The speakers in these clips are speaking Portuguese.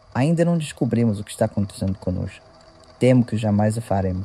Ainda não descobrimos o que está acontecendo conosco. Temo que jamais o faremos.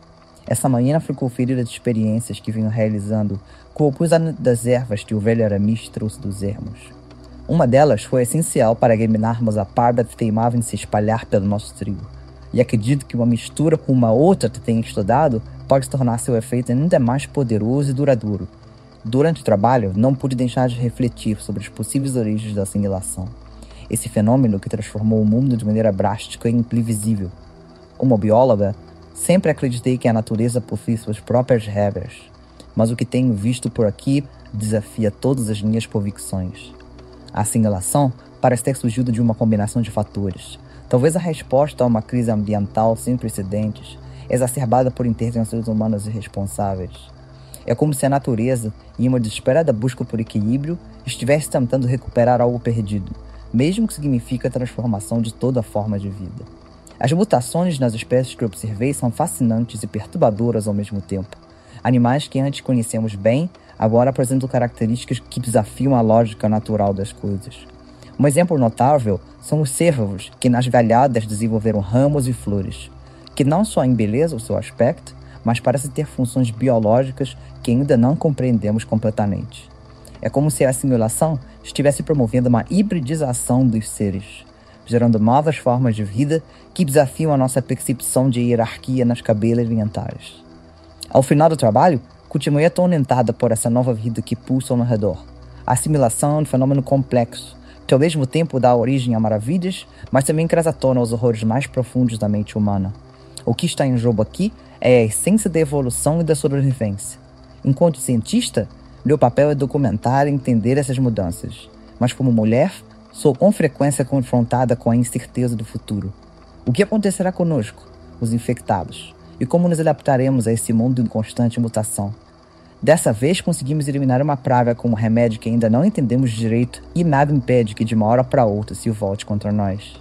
Essa manhã fui conferir as experiências que venho realizando com algumas das ervas que o velho Aramis trouxe dos ermos. Uma delas foi essencial para eliminarmos a parda que teimava em se espalhar pelo nosso trigo, e acredito que uma mistura com uma outra que tenho estudado pode tornar seu efeito ainda mais poderoso e duradouro. Durante o trabalho, não pude deixar de refletir sobre as possíveis origens da assimilação. Esse fenômeno que transformou o mundo de maneira drástica e imprevisível. Como bióloga, sempre acreditei que a natureza possui suas próprias regras, mas o que tenho visto por aqui desafia todas as minhas convicções. A assimilação parece ter surgido de uma combinação de fatores. Talvez a resposta a uma crise ambiental sem precedentes, exacerbada por intervenções humanas irresponsáveis. É como se a natureza, em uma desesperada busca por equilíbrio, estivesse tentando recuperar algo perdido, mesmo que signifique a transformação de toda forma de vida. As mutações nas espécies que observei são fascinantes e perturbadoras ao mesmo tempo. Animais que antes conhecemos bem, agora apresentam características que desafiam a lógica natural das coisas. Um exemplo notável são os cérvos, que nas galhadas desenvolveram ramos e flores, que não só embelezam o seu aspecto, mas parecem ter funções biológicas que ainda não compreendemos completamente. É como se a assimilação estivesse promovendo uma hibridização dos seres, gerando novas formas de vida que desafiam a nossa percepção de hierarquia nas cadeias alimentares. Ao final do trabalho, continuei atormentada por essa nova vida que pulsa ao meu redor. A assimilação é um fenômeno complexo, que ao mesmo tempo dá origem a maravilhas, mas também traz à tona os horrores mais profundos da mente humana. O que está em jogo aqui é a essência da evolução e da sobrevivência. Enquanto cientista, meu papel é documentar e entender essas mudanças. Mas como mulher, sou com frequência confrontada com a incerteza do futuro. O que acontecerá conosco, os infectados? E como nos adaptaremos a esse mundo em constante mutação? Dessa vez conseguimos eliminar uma praga com um remédio que ainda não entendemos direito e nada impede que de uma hora para outra se volte contra nós.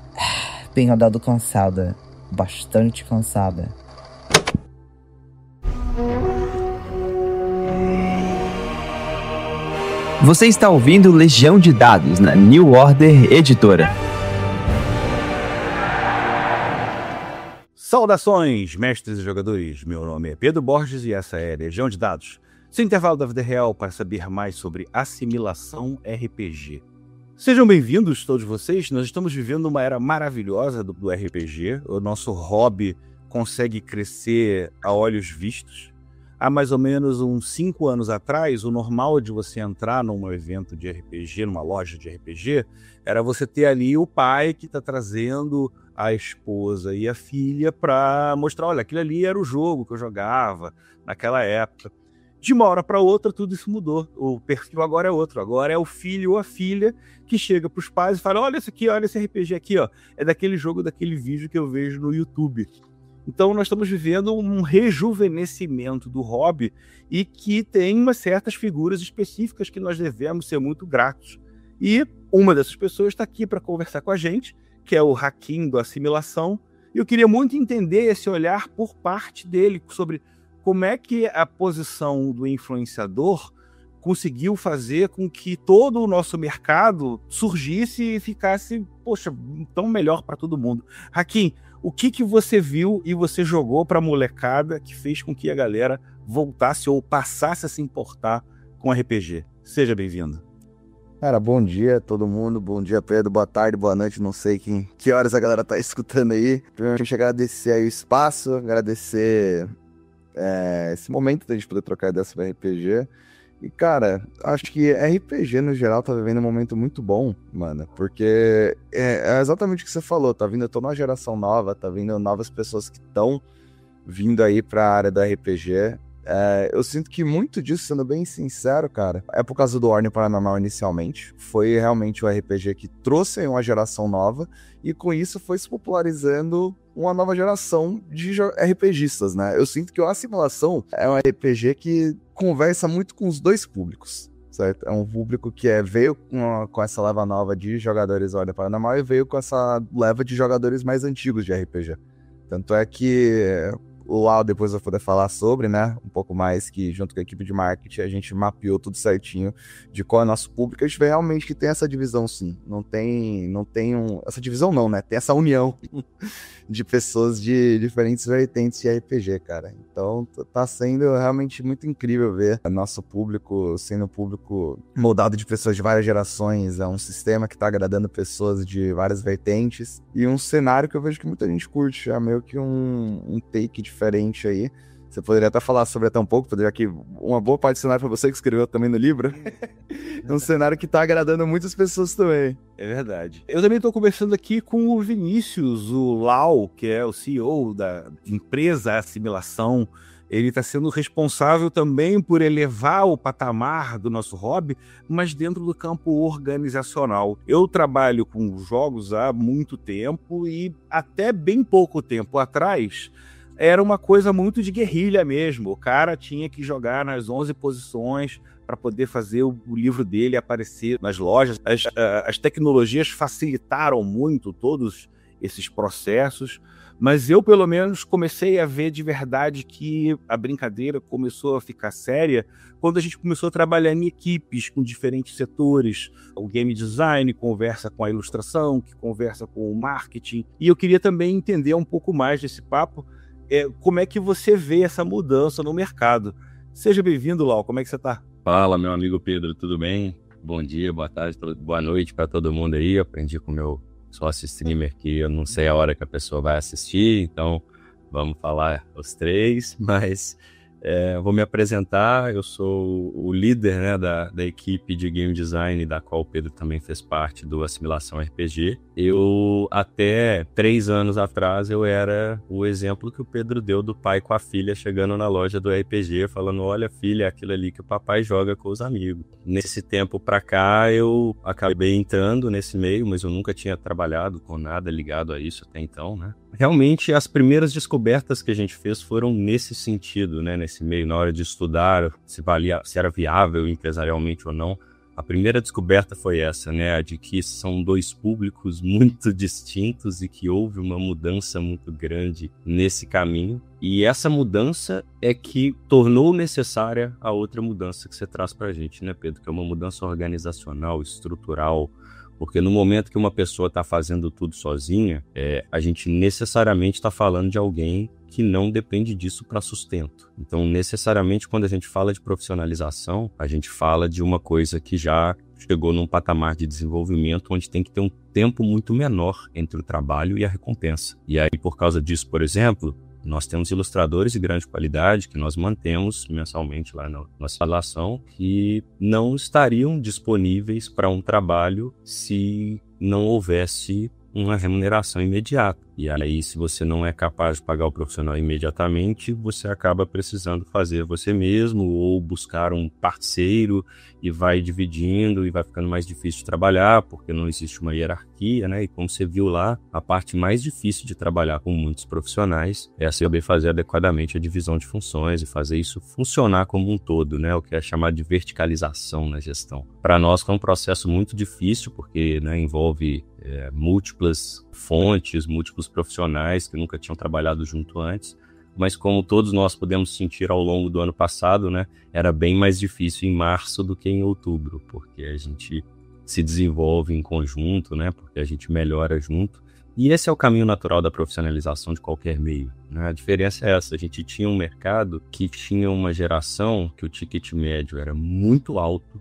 Tenho andado cansada, bastante cansada. Você está ouvindo Legião de Dados na New Order Editora. Saudações, mestres e jogadores! Meu nome é Pedro Borges e essa é Legião de Dados, seu intervalo da vida real para saber mais sobre assimilação RPG. Sejam bem-vindos todos vocês, nós estamos vivendo uma era maravilhosa do RPG, o nosso hobby consegue crescer a olhos vistos. Há mais ou menos uns 5 anos atrás, o normal de você entrar num evento de RPG, numa loja de RPG, era você ter ali o pai que está trazendo a esposa e a filha para mostrar, olha, aquilo ali era o jogo que eu jogava naquela época. De uma hora para outra, tudo isso mudou. O perfil agora é outro. Agora é o filho ou a filha que chega para os pais e fala, olha isso aqui, olha esse RPG aqui, ó, é daquele jogo, daquele vídeo que eu vejo no YouTube. Então nós estamos vivendo um rejuvenescimento do hobby e que tem umas certas figuras específicas que nós devemos ser muito gratos. E uma dessas pessoas está aqui para conversar com a gente, que é o Hakim do Assimilação, e eu queria muito entender esse olhar por parte dele sobre como é que a posição do influenciador conseguiu fazer com que todo o nosso mercado surgisse e ficasse, poxa, tão melhor para todo mundo. Hakim, o que você viu e você jogou para a molecada que fez com que a galera voltasse ou passasse a se importar com RPG? Seja bem-vindo. Cara, bom dia a todo mundo, bom dia Pedro, boa tarde, boa noite, não sei que horas a galera tá escutando aí. Primeiramente, agradecer aí o espaço, agradecer esse momento da gente poder trocar ideia sobre RPG. E, cara, acho que RPG, no geral, tá vivendo um momento muito bom, mano, porque é exatamente o que você falou, tá vindo toda uma geração nova, tá vindo novas pessoas que estão vindo aí pra área do RPG. Eu sinto que muito disso, sendo bem sincero, cara, é por causa do Ordem Paranormal inicialmente. Foi realmente o RPG que trouxe uma geração nova e com isso foi se popularizando uma nova geração de RPGistas, né? Eu sinto que a Assimilação é um RPG que conversa muito com os dois públicos, certo? É um público que veio com essa leva nova de jogadores Ordem Paranormal e veio com essa leva de jogadores mais antigos de RPG. Tanto é que o Lau depois vai poder falar sobre, né, um pouco mais, que junto com a equipe de marketing a gente mapeou tudo certinho de qual é o nosso público. A gente vê realmente que tem essa divisão, sim. Não tem essa divisão não, né, tem essa união de pessoas de diferentes vertentes de RPG, cara. Então tá sendo realmente muito incrível ver nosso público sendo um público moldado de pessoas de várias gerações. É um sistema que tá agradando pessoas de várias vertentes e um cenário que eu vejo que muita gente curte, é meio que um take diferente aí. Você poderia até falar sobre até um pouco, já que uma boa parte do cenário foi você que escreveu também no livro. É um cenário que tá agradando muitas pessoas também. É verdade. Eu também estou conversando aqui com o Vinícius, o Lau, que é o CEO da empresa Assimilação. Ele está sendo responsável também por elevar o patamar do nosso hobby, mas dentro do campo organizacional. Eu trabalho com jogos há muito tempo e até bem pouco tempo atrás era uma coisa muito de guerrilha mesmo. O cara tinha que jogar nas 11 posições para poder fazer o livro dele aparecer nas lojas. As tecnologias facilitaram muito todos esses processos, mas eu, pelo menos, comecei a ver de verdade que a brincadeira começou a ficar séria quando a gente começou a trabalhar em equipes com diferentes setores. O game design conversa com a ilustração, que conversa com o marketing. E eu queria também entender um pouco mais desse papo, como é que você vê essa mudança no mercado. Seja bem-vindo, Lau, como é que você está? Fala, meu amigo Pedro, tudo bem? Bom dia, boa tarde, boa noite para todo mundo aí. Aprendi com o meu sócio streamer que eu não sei a hora que a pessoa vai assistir, então vamos falar os três, mas vou me apresentar. Eu sou o líder, né, da equipe de game design, da qual o Pedro também fez parte, do Assimilação RPG. Eu, até 3 anos atrás, eu era o exemplo que o Pedro deu do pai com a filha chegando na loja do RPG, falando: olha, filha, é aquilo ali que o papai joga com os amigos. Nesse tempo pra cá, eu acabei entrando nesse meio, mas eu nunca tinha trabalhado com nada ligado a isso até então, né? Realmente, as primeiras descobertas que a gente fez foram nesse sentido, né? Nesse meio, na hora de estudar se era viável empresarialmente ou não. A primeira descoberta foi essa, né? A de que são 2 públicos muito distintos e que houve uma mudança muito grande nesse caminho. E essa mudança é que tornou necessária a outra mudança que você traz pra gente, né, Pedro? Que é uma mudança organizacional, estrutural. Porque no momento que uma pessoa está fazendo tudo sozinha, a gente necessariamente está falando de alguém que não depende disso para sustento. Então, necessariamente, quando a gente fala de profissionalização, a gente fala de uma coisa que já chegou num patamar de desenvolvimento onde tem que ter um tempo muito menor entre o trabalho e a recompensa. E aí, por causa disso, por exemplo, nós temos ilustradores de grande qualidade que nós mantemos mensalmente lá na nossa relação, que não estariam disponíveis para um trabalho se não houvesse uma remuneração imediata. E aí, se você não é capaz de pagar o profissional imediatamente, você acaba precisando fazer você mesmo ou buscar um parceiro e vai dividindo e vai ficando mais difícil de trabalhar porque não existe uma hierarquia, né? E como você viu lá, a parte mais difícil de trabalhar com muitos profissionais é saber fazer adequadamente a divisão de funções e fazer isso funcionar como um todo, né? O que é chamado de verticalização na gestão. Para nós é um processo muito difícil porque, né, envolve múltiplas fontes, múltiplos profissionais que nunca tinham trabalhado junto antes, mas como todos nós podemos sentir ao longo do ano passado, né, era bem mais difícil em março do que em outubro, porque a gente se desenvolve em conjunto, né, porque a gente melhora junto, e esse é o caminho natural da profissionalização de qualquer meio, né? A diferença é essa: a gente tinha um mercado que tinha uma geração que o ticket médio era muito alto,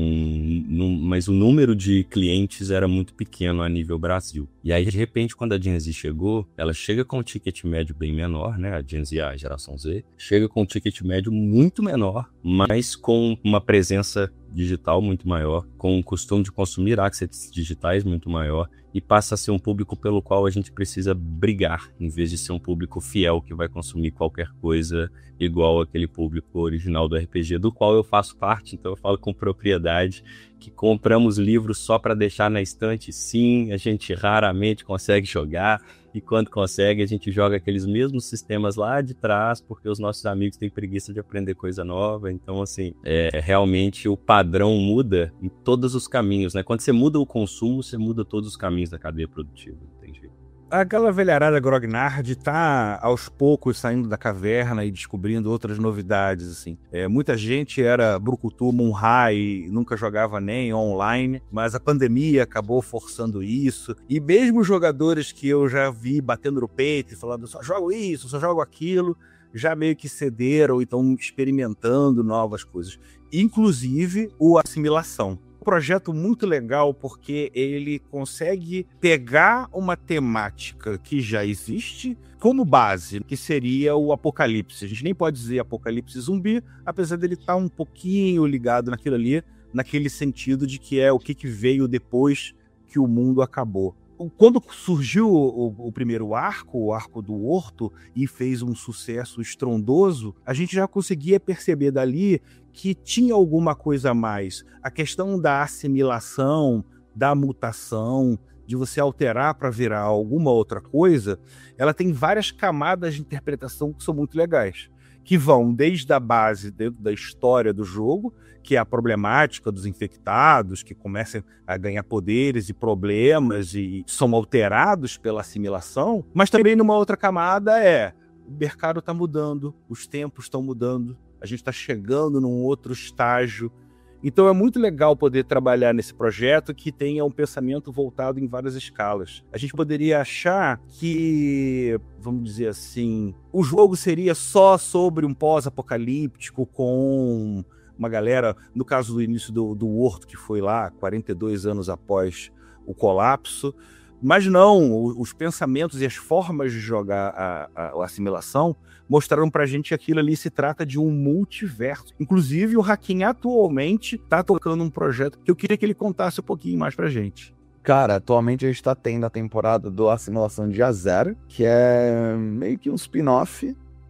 mas o número de clientes era muito pequeno a nível Brasil. E aí, de repente, quando a Gen Z chegou, ela chega com um ticket médio bem menor, né? A Gen Z, a geração Z, chega com um ticket médio muito menor, mas com uma presença digital muito maior, com um costume de consumir assets digitais muito maior, e passa a ser um público pelo qual a gente precisa brigar, em vez de ser um público fiel que vai consumir qualquer coisa igual aquele público original do RPG, do qual eu faço parte. Então eu falo com propriedade que compramos livros só para deixar na estante. Sim, a gente raramente consegue jogar, e quando consegue a gente joga aqueles mesmos sistemas lá de trás, porque os nossos amigos têm preguiça de aprender coisa nova. Então, assim, realmente o padrão muda em todos os caminhos, né? Quando você muda o consumo, você muda todos os caminhos da cadeia produtiva, não tem jeito. Aquela velharada grognard tá aos poucos saindo da caverna e descobrindo outras novidades, assim. Muita gente era brucutu, Monhai e nunca jogava nem online, mas a pandemia acabou forçando isso. E mesmo jogadores que eu já vi batendo no peito e falando só jogo isso, só jogo aquilo, já meio que cederam e estão experimentando novas coisas. Inclusive o Assimilação. Projeto muito legal porque ele consegue pegar uma temática que já existe como base, que seria o apocalipse. A gente nem pode dizer apocalipse zumbi, apesar dele estar um pouquinho ligado naquilo ali, naquele sentido de que é o que veio depois que o mundo acabou. Quando surgiu o primeiro arco, o arco do Horto, e fez um sucesso estrondoso, a gente já conseguia perceber dali que tinha alguma coisa a mais. A questão da assimilação, da mutação, de você alterar para virar alguma outra coisa, ela tem várias camadas de interpretação que são muito legais, que vão desde a base dentro da história do jogo, que é a problemática dos infectados, que começam a ganhar poderes e problemas e são alterados pela assimilação, mas também numa outra camada o mercado está mudando, os tempos estão mudando, a gente está chegando num outro estágio. Então é muito legal poder trabalhar nesse projeto que tenha um pensamento voltado em várias escalas. A gente poderia achar que, vamos dizer assim, o jogo seria só sobre um pós-apocalíptico com uma galera, no caso do início do Horto, que foi lá 42 anos após o colapso, mas não, os pensamentos e as formas de jogar a assimilação mostraram pra gente que aquilo ali se trata de um multiverso. Inclusive, o Hakim atualmente tá tocando um projeto que eu queria que ele contasse um pouquinho mais pra gente. Cara, atualmente a gente tá tendo a temporada do Assimilação Dia Zero, que é meio que um spin-off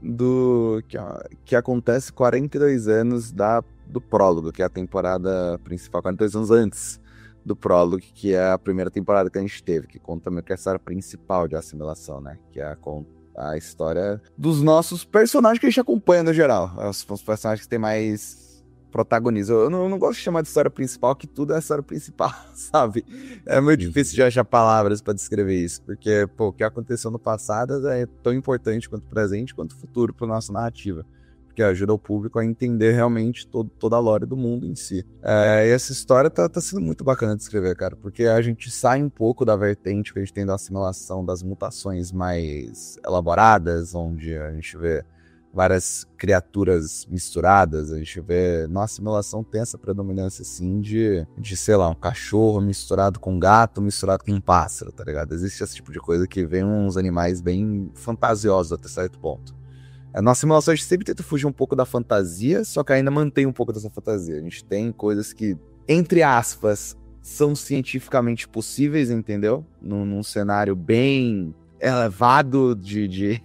que acontece 42 anos do prólogo, que é a temporada principal, 42 anos antes do prólogo, que é a primeira temporada que a gente teve, que conta meio que a história principal de Assimilação, né? Que é a história dos nossos personagens que a gente acompanha no geral. Os personagens que tem mais protagonismo. Eu não gosto de chamar de história principal, que tudo é história principal, sabe? É muito difícil de achar palavras pra descrever isso, porque, o que aconteceu no passado é tão importante quanto o presente, quanto o futuro pra nossa narrativa, porque ajuda o público a entender realmente toda a lore do mundo em si. E essa história tá sendo muito bacana de escrever, cara, porque a gente sai um pouco da vertente que a gente tem da assimilação, das mutações mais elaboradas, onde a gente vê várias criaturas misturadas, a gente vê, na assimilação tem essa predominância, assim, de, sei lá, um cachorro misturado com um gato, misturado com um pássaro, tá ligado? Existe esse tipo de coisa que vem uns animais bem fantasiosos até certo ponto. Na assimilação a gente sempre tenta fugir um pouco da fantasia, só que ainda mantém um pouco dessa fantasia. A gente tem coisas que, entre aspas, são cientificamente possíveis, entendeu? Num cenário bem elevado de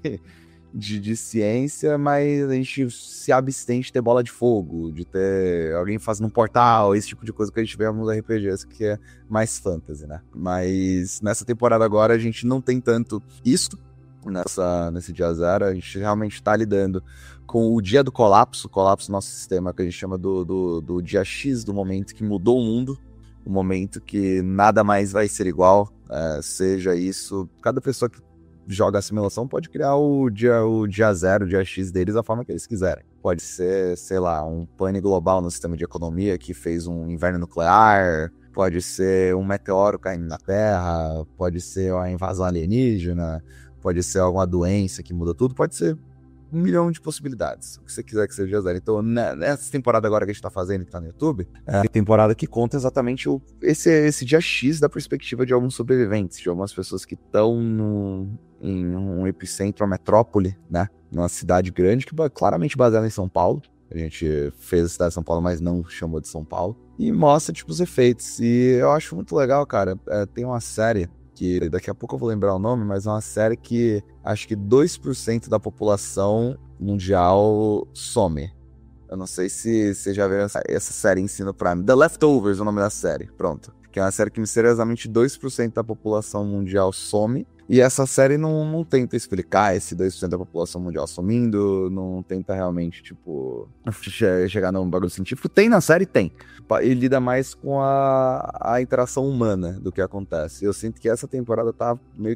ciência, mas a gente se abstém de ter bola de fogo, de ter alguém fazendo um portal, esse tipo de coisa que a gente vê nos RPGs, que é mais fantasy, né? Mas nessa temporada agora a gente não tem tanto isso. Nesse dia zero, a gente realmente tá lidando com o dia do colapso do nosso sistema, que a gente chama do dia X, do momento que mudou o mundo, o momento que nada mais vai ser igual, seja isso, cada pessoa que joga assimilação pode criar o dia zero, o dia X deles da forma que eles quiserem. Pode ser, sei lá, um pane global no sistema de economia que fez um inverno nuclear, pode ser um meteoro caindo na Terra, pode ser uma invasão alienígena, pode ser alguma doença que muda tudo, pode ser 1 milhão de possibilidades, o que você quiser que seja dia zero. Então, nessa temporada agora que a gente tá fazendo, que tá no YouTube, é a temporada que conta exatamente esse dia X da perspectiva de alguns sobreviventes, de algumas pessoas que estão em um epicentro, uma metrópole, né? Numa cidade grande, que claramente baseada em São Paulo. A gente fez a cidade de São Paulo, mas não chamou de São Paulo. E mostra, tipo, os efeitos. E eu acho muito legal, cara. Tem uma série que daqui a pouco eu vou lembrar o nome, mas é uma série que acho que 2% da população mundial some. Eu não sei se você já viu essa série Ensino Prime. The Leftovers é o nome da série, pronto. Que é uma série que misteriosamente 2% da população mundial some. E essa série não tenta explicar esse 2% da população mundial sumindo, não tenta realmente, tipo, chegar num bagulho científico. Tem na série? Tem. E lida mais com a interação humana do que acontece. Eu sinto que essa temporada tá meio que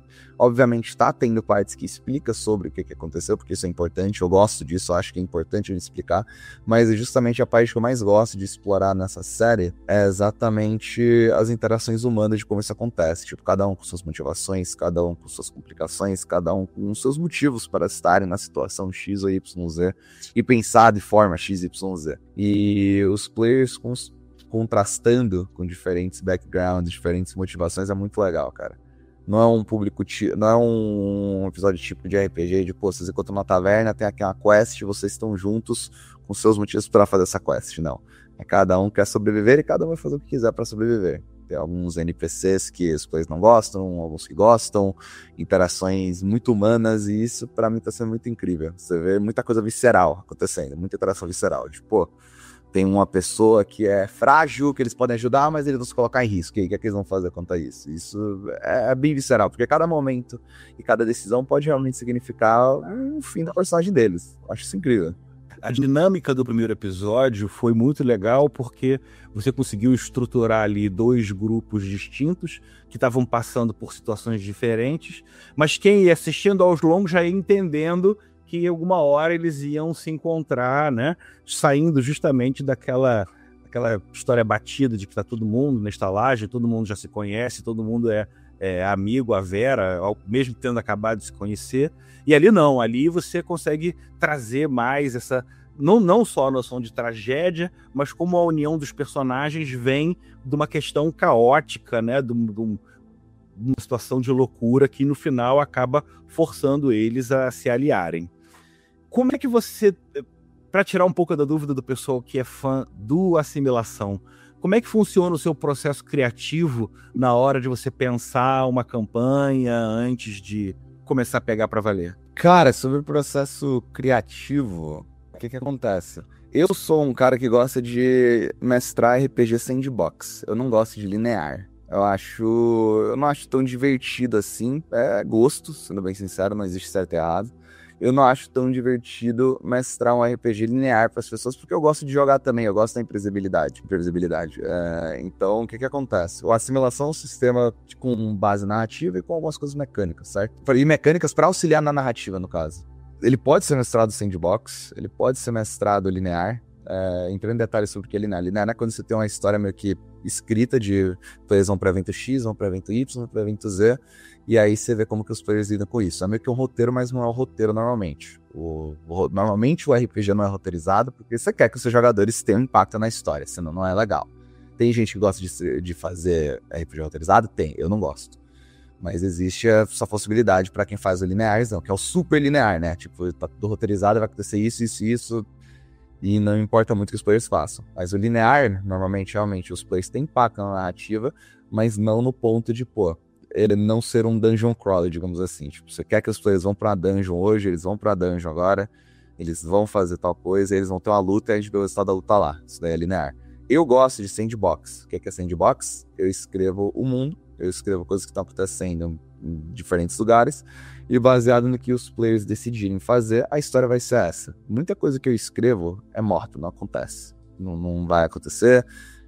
Obviamente tá tendo partes que explica sobre o que aconteceu, porque isso é importante, eu gosto disso, eu acho que é importante ele explicar, mas justamente a parte que eu mais gosto de explorar nessa série é exatamente as interações humanas de como isso acontece, tipo, cada um com suas motivações, cada um com suas complicações, cada um com seus motivos para estarem na situação X ou YZ e pensar de forma XYZ. E os players contrastando com diferentes backgrounds, diferentes motivações é muito legal, cara. Não é um público, não é um episódio típico de RPG, de pô, vocês encontram uma taverna, tem aqui uma quest, vocês estão juntos com seus motivos para fazer essa quest, não. É cada um quer sobreviver e cada um vai fazer o que quiser para sobreviver. Tem alguns NPCs que os players não gostam, alguns que gostam, interações muito humanas, e isso pra mim tá sendo muito incrível. Você vê muita coisa visceral acontecendo, muita interação visceral, tipo, pô, tem uma pessoa que é frágil, que eles podem ajudar, mas eles vão se colocar em risco. E aí, o que é que eles vão fazer quanto a isso? Isso é bem visceral, porque cada momento e cada decisão pode realmente significar o fim da personagem deles. Eu acho isso incrível. A dinâmica do primeiro episódio foi muito legal porque você conseguiu estruturar ali 2 grupos distintos que estavam passando por situações diferentes, mas quem ia assistindo aos longos já ia entendendo que alguma hora eles iam se encontrar, né? Saindo justamente daquela história batida de que tá todo mundo na estalagem, todo mundo já se conhece, todo mundo é amigo, a Vera, mesmo tendo acabado de se conhecer. E ali não, ali você consegue trazer mais essa, não só a noção de tragédia, mas como a união dos personagens vem de uma questão caótica, né? De uma situação de loucura que no final acaba forçando eles a se aliarem. Como é que você, para tirar um pouco da dúvida do pessoal que é fã do Assimilação, como é que funciona o seu processo criativo na hora de você pensar uma campanha antes de começar a pegar para valer? Cara, sobre o processo criativo, o que acontece? Eu sou um cara que gosta de mestrar RPG sandbox. Eu não gosto de linear. Eu não acho tão divertido assim. É gosto, sendo bem sincero, não existe certo e errado. Eu não acho tão divertido mestrar um RPG linear para as pessoas, porque eu gosto de jogar também, eu gosto da imprevisibilidade. Então, o que acontece? A Assimilação é um sistema com base narrativa e com algumas coisas mecânicas, certo? E mecânicas para auxiliar na narrativa, no caso. Ele pode ser mestrado sandbox, ele pode ser mestrado linear. Entrando em detalhes sobre o que é linear. Linear é quando você tem uma história meio que escrita de players vão para evento X, vão para evento Y, vão para evento Z, e aí você vê como que os players lidam com isso. É meio que um roteiro, mas não é um roteiro normalmente. Normalmente o RPG não é roteirizado porque você quer que os seus jogadores tenham impacto na história, senão não é legal. Tem gente que gosta de fazer RPG roteirizado? Tem, eu não gosto. Mas existe essa possibilidade para quem faz o linearzão, que é o super linear, né? Tipo, tá tudo roteirizado, vai acontecer isso, e não importa muito o que os players façam. Mas o linear, normalmente, realmente, os players têm impacto na narrativa, mas não no ponto de, ele não ser um dungeon crawler, digamos assim. Tipo, você quer que os players vão pra dungeon hoje, eles vão pra dungeon agora, eles vão fazer tal coisa, eles vão ter uma luta e a gente vê o resultado da luta lá. Isso daí é linear. Eu gosto de sandbox. O que é sandbox? Eu escrevo o mundo, eu escrevo coisas que estão acontecendo em diferentes lugares, e baseado no que os players decidirem fazer, a história vai ser essa. Muita coisa que eu escrevo é morta, não acontece. Não vai acontecer.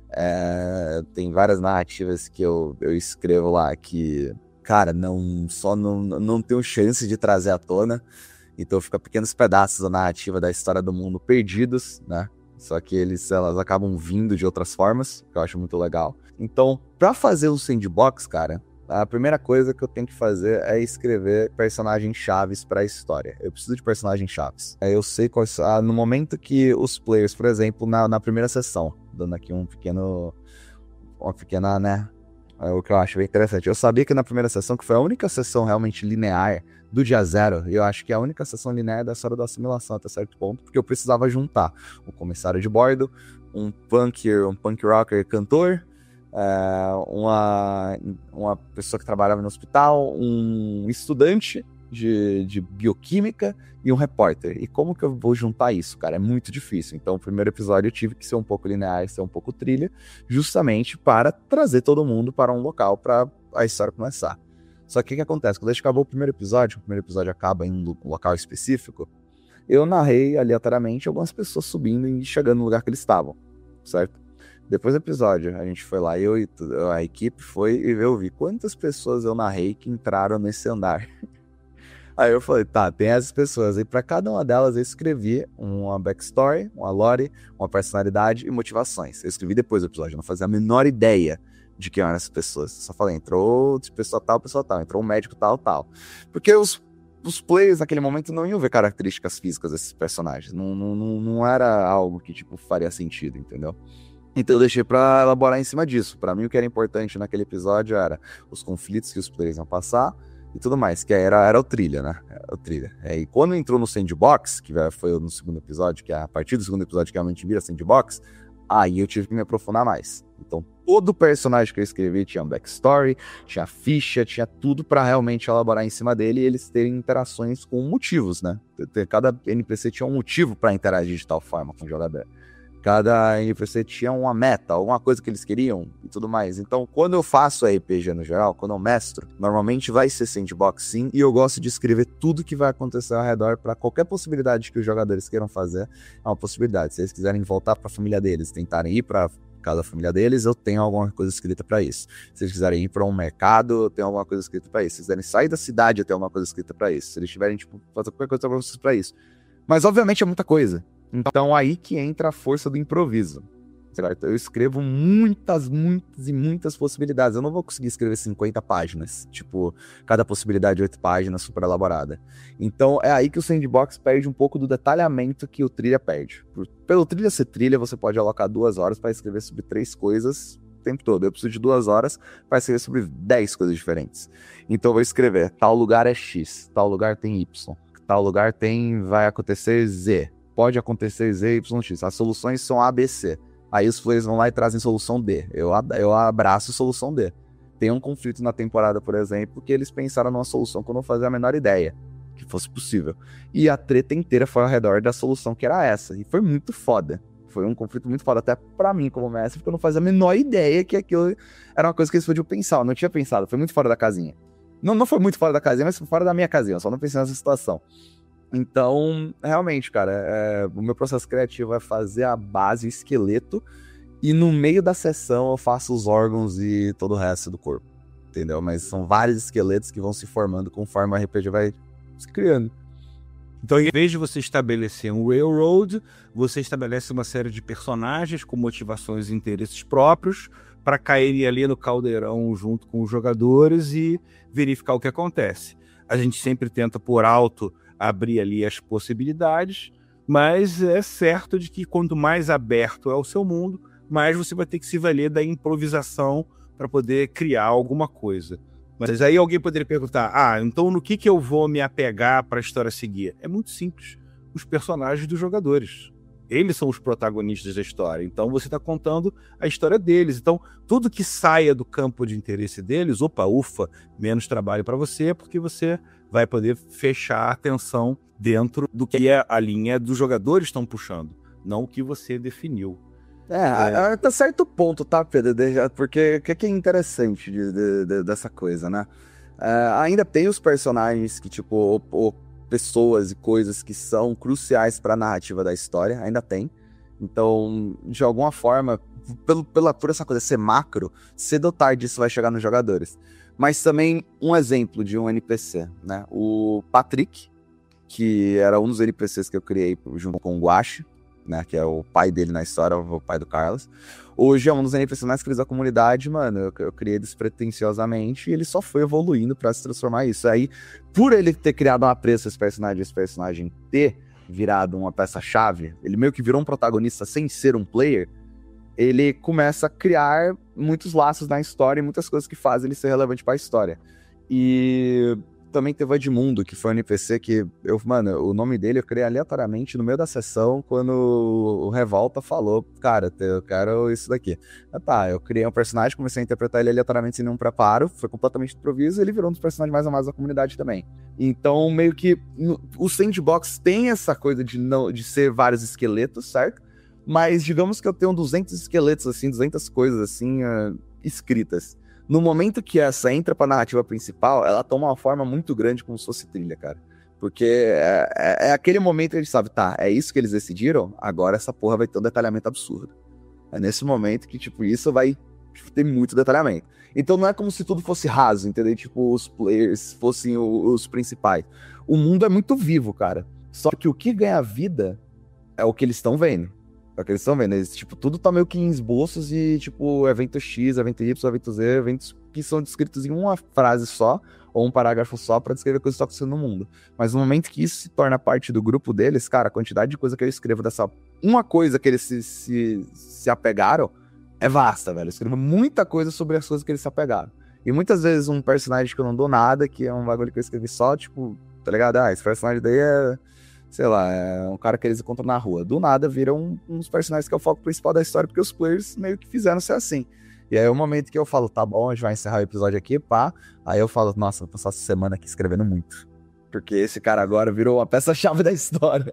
Tem várias narrativas que eu escrevo lá que, cara, não tenho chance de trazer à tona. Então fica pequenos pedaços da narrativa da história do mundo perdidos, né? Só que elas acabam vindo de outras formas, que eu acho muito legal. Então, pra fazer um sandbox, cara, a primeira coisa que eu tenho que fazer é escrever personagens chaves para a história. Eu preciso de personagens chaves. Eu sei quais... no momento que os players, por exemplo, na primeira sessão, dando aqui uma pequena, né? O que eu acho bem interessante. Eu sabia que na primeira sessão, que foi a única sessão realmente linear do dia zero, e eu acho que é a única sessão linear da história da Assimilação até certo ponto, porque eu precisava juntar um comissário de bordo, um punk rocker cantor, uma pessoa que trabalhava no hospital, um estudante de bioquímica e um repórter. E como que eu vou juntar isso, cara? É muito difícil. Então, o primeiro episódio eu tive que ser um pouco linear, ser um pouco trilha, justamente para trazer todo mundo para um local para a história começar. Só que o que acontece? Quando a gente acabou o primeiro episódio acaba em um local específico, eu narrei aleatoriamente algumas pessoas subindo e chegando no lugar que eles estavam, certo? Depois do episódio, a gente foi lá, a equipe foi e eu vi quantas pessoas eu narrei que entraram nesse andar. Aí eu falei, tá, tem essas pessoas. E pra cada uma delas eu escrevi uma backstory, uma lore, uma personalidade e motivações. Eu escrevi depois do episódio, eu não fazia a menor ideia de quem eram essas pessoas. Eu só falei, entrou pessoa tal, entrou um médico tal. Porque os players naquele momento não iam ver características físicas desses personagens. Não era algo que, tipo, faria sentido, entendeu? Então eu deixei pra elaborar em cima disso. Pra mim o que era importante naquele episódio era os conflitos que os players iam passar e tudo mais, que era o trilha, né? O trilha. E quando entrou no sandbox, que foi no segundo episódio, que é a partir do segundo episódio que realmente vira sandbox, aí eu tive que me aprofundar mais. Então todo personagem que eu escrevi tinha um backstory, tinha ficha, tinha tudo pra realmente elaborar em cima dele e eles terem interações com motivos, né? Cada NPC tinha um motivo pra interagir de tal forma com o jogador. Cada NPC tinha uma meta, alguma coisa que eles queriam e tudo mais. Então, quando eu faço RPG no geral, quando eu mestro, normalmente vai ser sandbox sim, e eu gosto de escrever tudo que vai acontecer ao redor para qualquer possibilidade que os jogadores queiram fazer, é uma possibilidade. Se eles quiserem voltar para a família deles, tentarem ir para casa da família deles, eu tenho alguma coisa escrita para isso. Se eles quiserem ir para um mercado, eu tenho alguma coisa escrita para isso. Se eles quiserem sair da cidade, eu tenho alguma coisa escrita para isso. Se eles tiverem, tipo, fazer qualquer coisa para vocês para isso. Mas, obviamente, é muita coisa. Então, aí que entra a força do improviso, certo? Eu escrevo muitas possibilidades. Eu não vou conseguir escrever 50 páginas, tipo, cada possibilidade 8 páginas, super elaborada. Então, é aí que o sandbox perde um pouco do detalhamento que o trilha perde. Pelo trilha ser trilha, você pode alocar 2 horas para escrever sobre 3 coisas o tempo todo. Eu preciso de 2 horas para escrever sobre 10 coisas diferentes. Então, eu vou escrever, tal lugar é X, tal lugar tem Y, tal lugar vai acontecer Z. Pode acontecer Z, Y, X. As soluções são A, B, C. Aí os players vão lá e trazem solução D. Eu abraço solução D. Tem um conflito na temporada, por exemplo, que eles pensaram numa solução que eu não fazia a menor ideia que fosse possível. E a treta inteira foi ao redor da solução que era essa. E foi muito foda. Foi um conflito muito foda até pra mim como mestre, porque eu não fazia a menor ideia que aquilo era uma coisa que eles podiam pensar. Eu não tinha pensado. Foi muito fora da casinha. Não foi muito fora da casinha, mas foi fora da minha casinha. Eu só não pensei nessa situação. Então, realmente, cara, o meu processo criativo é fazer a base, o esqueleto, e no meio da sessão eu faço os órgãos e todo o resto do corpo, entendeu? Mas são vários esqueletos que vão se formando conforme o RPG vai se criando. Então, em vez de você estabelecer um railroad, você estabelece uma série de personagens com motivações e interesses próprios para caírem ali no caldeirão junto com os jogadores e verificar o que acontece. A gente sempre tenta, por alto, abrir ali as possibilidades, mas é certo de que quanto mais aberto é o seu mundo, mais você vai ter que se valer da improvisação para poder criar alguma coisa. Mas aí alguém poderia perguntar, então no que eu vou me apegar para a história seguir? É muito simples, os personagens dos jogadores. Eles são os protagonistas da história, então você está contando a história deles. Então, tudo que saia do campo de interesse deles, ufa, menos trabalho para você, porque você vai poder fechar a atenção dentro do que a linha dos jogadores estão puxando, não o que você definiu. Até certo ponto, tá, Pedro? Porque o que é interessante dessa coisa, né? Ainda tem os personagens que, tipo, pessoas e coisas que são cruciais para a narrativa da história, ainda tem. Então, de alguma forma, por essa coisa ser macro, cedo ou tarde isso vai chegar nos jogadores. Mas também um exemplo de um NPC, né? O Patrick, que era um dos NPCs que eu criei junto com o Guache, né? Que é o pai dele na história, o pai do Carlos. Hoje é um dos NPCs mais queridos da comunidade, mano. Eu criei despretensiosamente e ele só foi evoluindo pra se transformar isso. Aí, por ele ter criado um apreço a esse personagem ter virado uma peça-chave, ele meio que virou um protagonista sem ser um player, ele começa a criar muitos laços na história e muitas coisas que fazem ele ser relevante pra história. E também teve o Edmundo, que foi um NPC que o nome dele eu criei aleatoriamente no meio da sessão, quando o Revolta falou, cara, eu quero isso daqui. Eu criei um personagem, comecei a interpretar ele aleatoriamente sem nenhum preparo, foi completamente improviso, e ele virou um dos personagens mais amados da comunidade também. Então, meio que o sandbox tem essa coisa de ser vários esqueletos, certo? Mas digamos que eu tenho 200 esqueletos, assim, 200 coisas, assim, escritas. No momento que essa entra pra narrativa principal, ela toma uma forma muito grande como se fosse trilha, cara. Porque é aquele momento que a gente sabe, é isso que eles decidiram, agora essa porra vai ter um detalhamento absurdo. É nesse momento que, tipo, isso vai ter muito detalhamento. Então não é como se tudo fosse raso, entendeu? Tipo, os players fossem os principais. O mundo é muito vivo, cara. Só que o que ganha vida é o que eles estão vendo. É o que eles estão vendo. Eles, tipo, tudo tá meio que em esboços e, tipo, evento X, evento Y, evento Z, eventos que são descritos em uma frase só, ou um parágrafo só pra descrever coisas que estão acontecendo no mundo. Mas no momento que isso se torna parte do grupo deles, cara, a quantidade de coisa que eu escrevo dessa uma coisa que eles se apegaram é vasta, velho. Eu escrevo muita coisa sobre as coisas que eles se apegaram. E muitas vezes um personagem que eu não dou nada, que é um bagulho que eu escrevi só, tipo, tá ligado? Ah, esse personagem daí é, sei lá, é um cara que eles encontram na rua. Do nada viram uns personagens que é o foco principal da história, porque os players meio que fizeram ser assim. E aí é o momento que eu falo, tá bom, a gente vai encerrar o episódio aqui, pá. Aí eu falo, nossa, vou passar essa semana aqui escrevendo muito. Porque esse cara agora virou uma peça-chave da história.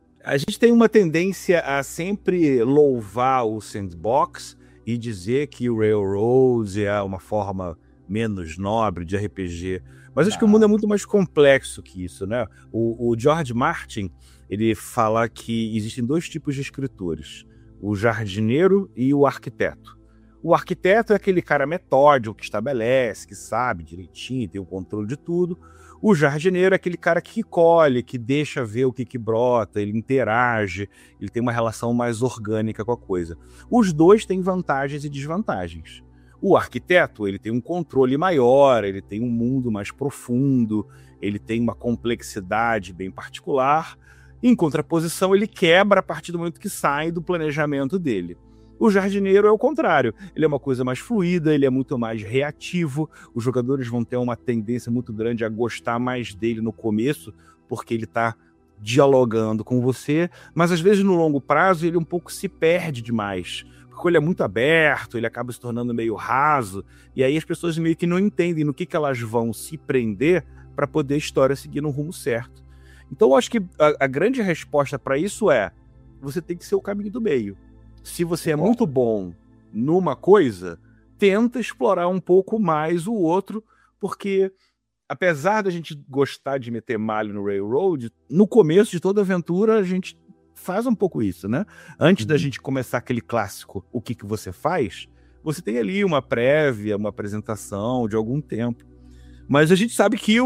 A gente tem uma tendência a sempre louvar o sandbox e dizer que o Railroad é uma forma menos nobre de RPG. Mas acho que o mundo é muito mais complexo que isso, né? O George Martin, ele fala que existem dois tipos de escritores, o jardineiro e o arquiteto. O arquiteto é aquele cara metódico, que estabelece, que sabe direitinho, tem o controle de tudo. O jardineiro é aquele cara que colhe, que deixa ver o que brota, ele interage, ele tem uma relação mais orgânica com a coisa. Os dois têm vantagens e desvantagens. O arquiteto, ele tem um controle maior, ele tem um mundo mais profundo, ele tem uma complexidade bem particular. Em contraposição, ele quebra a partir do momento que sai do planejamento dele. O jardineiro é o contrário, ele é uma coisa mais fluida, ele é muito mais reativo, os jogadores vão ter uma tendência muito grande a gostar mais dele no começo, porque ele está dialogando com você, mas às vezes no longo prazo ele um pouco se perde demais, porque ele é muito aberto, ele acaba se tornando meio raso, e aí as pessoas meio que não entendem no que elas vão se prender para poder a história seguir no rumo certo. Então eu acho que a grande resposta para isso é, você tem que ser o caminho do meio. Se você é muito bom numa coisa, tenta explorar um pouco mais o outro, porque apesar da gente gostar de meter malho no Railroad, no começo de toda aventura a gente faz um pouco isso, né? Antes da gente começar aquele clássico, o que você faz, você tem ali uma prévia, uma apresentação de algum tempo. Mas a gente sabe que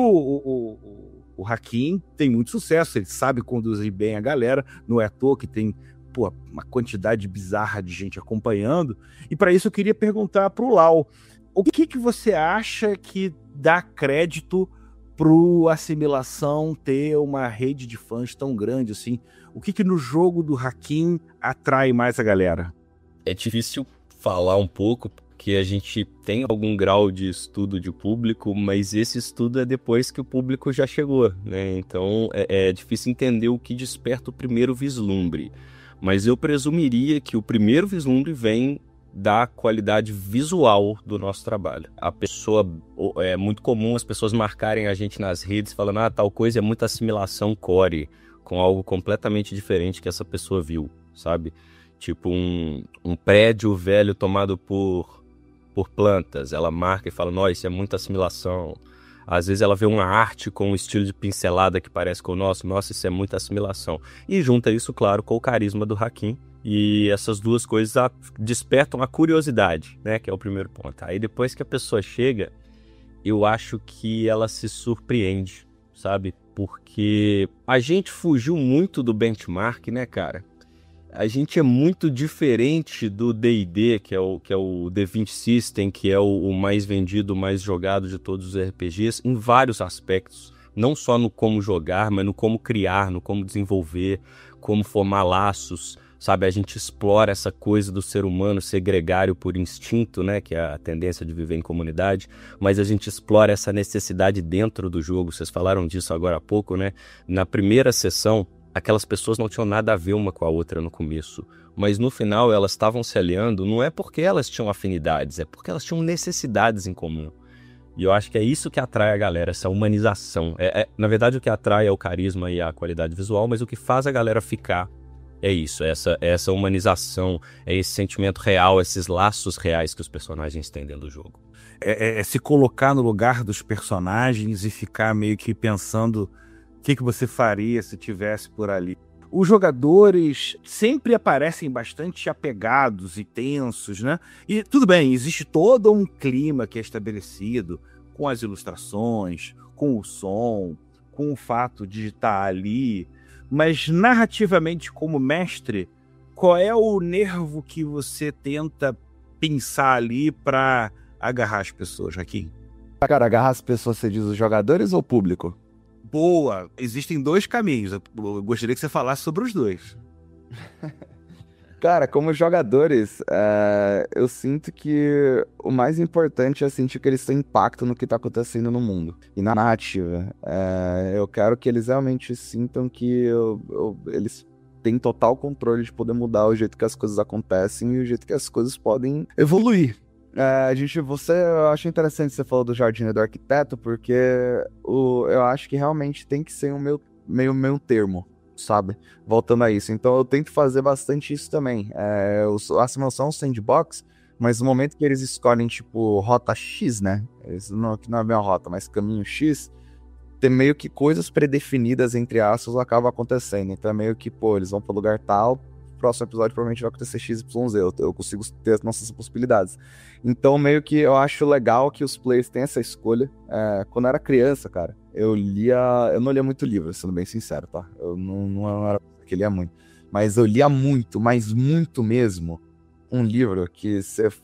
o Hakim tem muito sucesso, ele sabe conduzir bem a galera, não é à toa que tem uma quantidade bizarra de gente acompanhando. E para isso eu queria perguntar para o Lau, o que você acha que dá crédito pro Assimilação ter uma rede de fãs tão grande assim? O que no jogo do Hakim atrai mais a galera? É difícil falar um pouco, porque a gente tem algum grau de estudo de público, mas esse estudo é depois que o público já chegou, né? Então é difícil entender o que desperta o primeiro vislumbre. Mas eu presumiria que o primeiro vislumbre vem da qualidade visual do nosso trabalho. É muito comum as pessoas marcarem a gente nas redes falando, tal coisa é muita assimilação core, com algo completamente diferente que essa pessoa viu, sabe? Tipo um prédio velho tomado por plantas, ela marca e fala, nossa, isso é muita assimilação. Às vezes ela vê uma arte com um estilo de pincelada que parece com o nosso, nossa, isso é muita assimilação. E junta isso, claro, com o carisma do Hakim. E essas duas coisas despertam a curiosidade, né, que é o primeiro ponto. Aí depois que a pessoa chega, eu acho que ela se surpreende, sabe? Porque a gente fugiu muito do benchmark, né, cara? A gente é muito diferente do D&D, que é o D20 System, que é o mais vendido, o mais jogado de todos os RPGs, em vários aspectos. Não só no como jogar, mas no como criar, no como desenvolver, como formar laços, sabe? A gente explora essa coisa do ser humano ser gregário por instinto, né? Que é a tendência de viver em comunidade, mas a gente explora essa necessidade dentro do jogo. Vocês falaram disso agora há pouco, né? Na primeira sessão, aquelas pessoas não tinham nada a ver uma com a outra no começo, mas no final elas estavam se aliando, não é porque elas tinham afinidades, é porque elas tinham necessidades em comum. E eu acho que é isso que atrai a galera, essa humanização. Na verdade, o que atrai é o carisma e a qualidade visual, mas o que faz a galera ficar é isso, essa humanização, é esse sentimento real, esses laços reais que os personagens têm dentro do jogo. É se colocar no lugar dos personagens e ficar meio que pensando o que você faria se tivesse por ali. os jogadores sempre aparecem bastante apegados e tensos, né? E tudo bem, existe todo um clima que é estabelecido com as ilustrações, com o som, com o fato de estar ali, mas narrativamente como mestre, qual é o nervo que você tenta pensar ali para agarrar as pessoas, Joaquim? Cara, agarrar as pessoas, você diz os jogadores ou o público? Boa! Existem dois caminhos. Eu gostaria que você falasse sobre os dois. Cara, como jogadores, eu sinto que o mais importante é sentir que eles têm impacto no que tá acontecendo no mundo e na narrativa. Eu quero que eles realmente sintam que eles têm total controle de poder mudar o jeito que as coisas acontecem e o jeito que as coisas podem evoluir. Eu acho interessante você falou do Jardim do Arquiteto, porque eu acho que realmente tem que ser um meio termo, sabe? Voltando a isso. Então eu tento fazer bastante isso também. A simulação é um sandbox, mas no momento que eles escolhem, tipo, rota X, né? Que não é bem a rota, mas caminho X, tem meio que coisas predefinidas, entre aspas, acabam acontecendo. Então é meio que, pô, eles vão pro lugar tal, próximo episódio provavelmente vai acontecer XYZ, eu consigo ter as nossas possibilidades. Então, meio que eu acho legal que os players tenham essa escolha. Quando eu era criança, cara, eu não lia muito livro, sendo bem sincero, tá? Eu não era que lia muito. Mas eu lia muito, mas muito mesmo, um livro que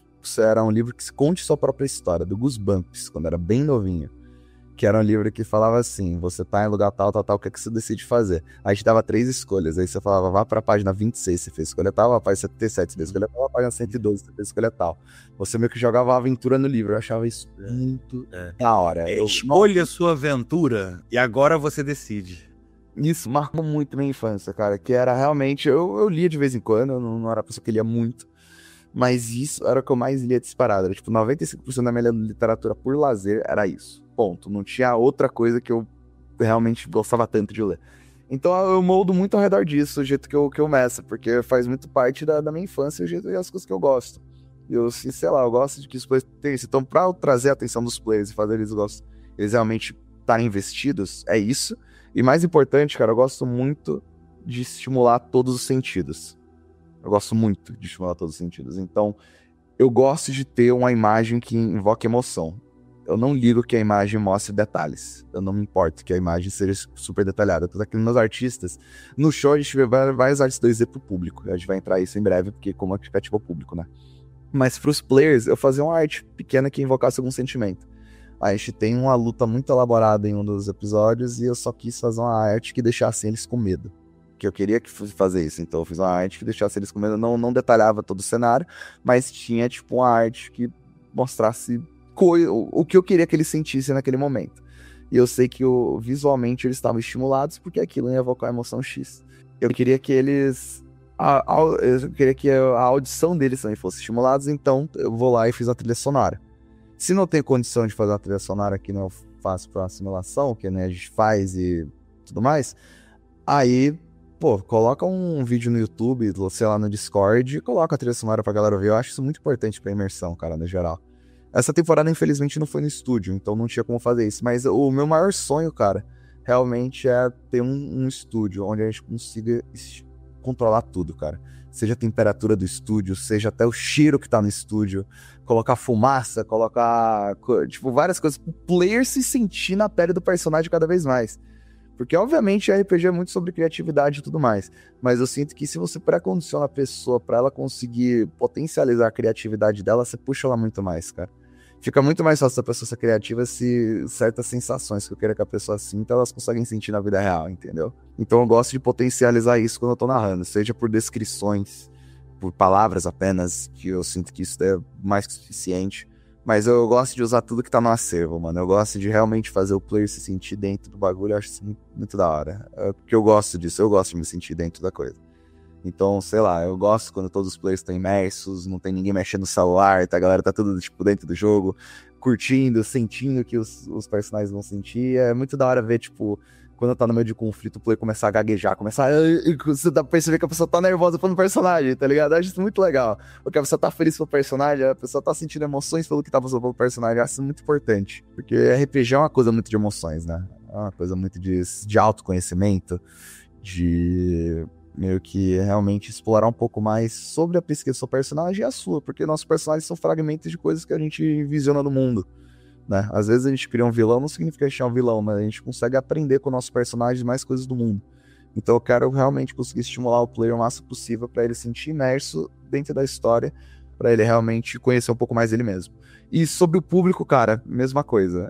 era um livro que se conte sua própria história, do Goosebumps, quando eu era bem novinho. Que era um livro que falava assim, você tá em lugar tal, o que é que você decide fazer? Aí te dava 3 escolhas, aí você falava, vá pra página 26, você fez escolha tal, a página 77, você fez escolha tal, a página 112, você fez escolha tal. Você meio que jogava a aventura no livro, eu achava isso muito da hora. Escolha sua aventura e agora você decide. Isso marcou muito minha infância, cara, que era realmente, eu lia de vez em quando, eu não era a pessoa que lia muito, mas isso era o que eu mais lia disparado, era tipo 95% da minha literatura por lazer era isso. Ponto. Não tinha outra coisa que eu realmente gostava tanto de ler. Então eu moldo muito ao redor disso, o jeito que eu meço, porque faz muito parte da minha infância e as coisas que eu gosto. E eu, assim, sei lá, eu gosto de que os players tenham isso. Então, pra eu trazer a atenção dos players e fazer eles realmente estarem investidos, é isso. E mais importante, cara, eu gosto muito de estimular todos os sentidos. Eu gosto muito de estimular todos os sentidos. Então, eu gosto de ter uma imagem que invoque emoção. Eu não ligo que a imagem mostre detalhes. Eu não me importo que a imagem seja super detalhada. Tanto que meus artistas, no show a gente vê vários artes 2D pro público. A gente vai entrar isso em breve, porque como é criativo ao público, né? Mas pros players, eu fazia uma arte pequena que invocasse algum sentimento. A gente tem uma luta muito elaborada em um dos episódios e eu só quis fazer uma arte que deixasse eles com medo. Que eu queria que fosse fazer isso. Então eu fiz uma arte que deixasse eles com medo. Não detalhava todo o cenário, mas tinha tipo uma arte que mostrasse o que eu queria que eles sentissem naquele momento. E eu sei que visualmente eles estavam estimulados porque aquilo ia evocar a emoção X. Eu queria que eles... eu queria que a audição deles também fosse estimulados, então eu vou lá e fiz a trilha sonora. Se não tem condição de fazer uma trilha sonora que não eu faço pra simulação, que né, a gente faz e tudo mais, aí, pô, coloca um vídeo no YouTube, sei lá, no Discord, e coloca a trilha sonora pra galera ver. Eu acho isso muito importante pra imersão, cara, no geral. Essa temporada, infelizmente, não foi no estúdio, então não tinha como fazer isso. Mas o meu maior sonho, cara, realmente é ter um estúdio onde a gente consiga controlar tudo, cara. Seja a temperatura do estúdio, seja até o cheiro que tá no estúdio, colocar fumaça, colocar, tipo, várias coisas pro player se sentir na pele do personagem cada vez mais. Porque, obviamente, RPG é muito sobre criatividade e tudo mais. Mas eu sinto que se você pré-condiciona a pessoa pra ela conseguir potencializar a criatividade dela, você puxa ela muito mais, cara. Fica muito mais fácil da pessoa ser criativa se certas sensações que eu quero que a pessoa sinta, elas conseguem sentir na vida real, entendeu? Então eu gosto de potencializar isso quando eu tô narrando, seja por descrições, por palavras apenas, que eu sinto que isso é mais que suficiente. Mas eu gosto de usar tudo que tá no acervo, mano. Eu gosto de realmente fazer o player se sentir dentro do bagulho. Eu acho isso muito, muito da hora. Porque eu gosto disso, eu gosto de me sentir dentro da coisa. Então, sei lá, eu gosto quando todos os players estão imersos, não tem ninguém mexendo no celular, tá? A galera tá tudo, tipo, dentro do jogo, curtindo, sentindo o que os personagens vão sentir. É muito da hora ver, tipo, quando tá no meio de conflito, o player começar a gaguejar, você dá pra perceber que a pessoa tá nervosa pelo personagem, tá ligado? Eu acho isso muito legal. Porque a pessoa tá feliz pelo personagem, a pessoa tá sentindo emoções pelo que tá passando pelo personagem. Eu acho isso muito importante. Porque RPG é uma coisa muito de emoções, né? É uma coisa muito de autoconhecimento. de meio que realmente explorar um pouco mais sobre a pesquisa do seu personagem e a sua, porque nossos personagens são fragmentos de coisas que a gente visiona no mundo, né? Às vezes a gente cria um vilão, não significa que a gente é um vilão, mas a gente consegue aprender com o nosso personagem mais coisas do mundo. Então eu quero realmente conseguir estimular o player o máximo possível para ele se sentir imerso dentro da história, para ele realmente conhecer um pouco mais ele mesmo. E sobre o público, cara, mesma coisa.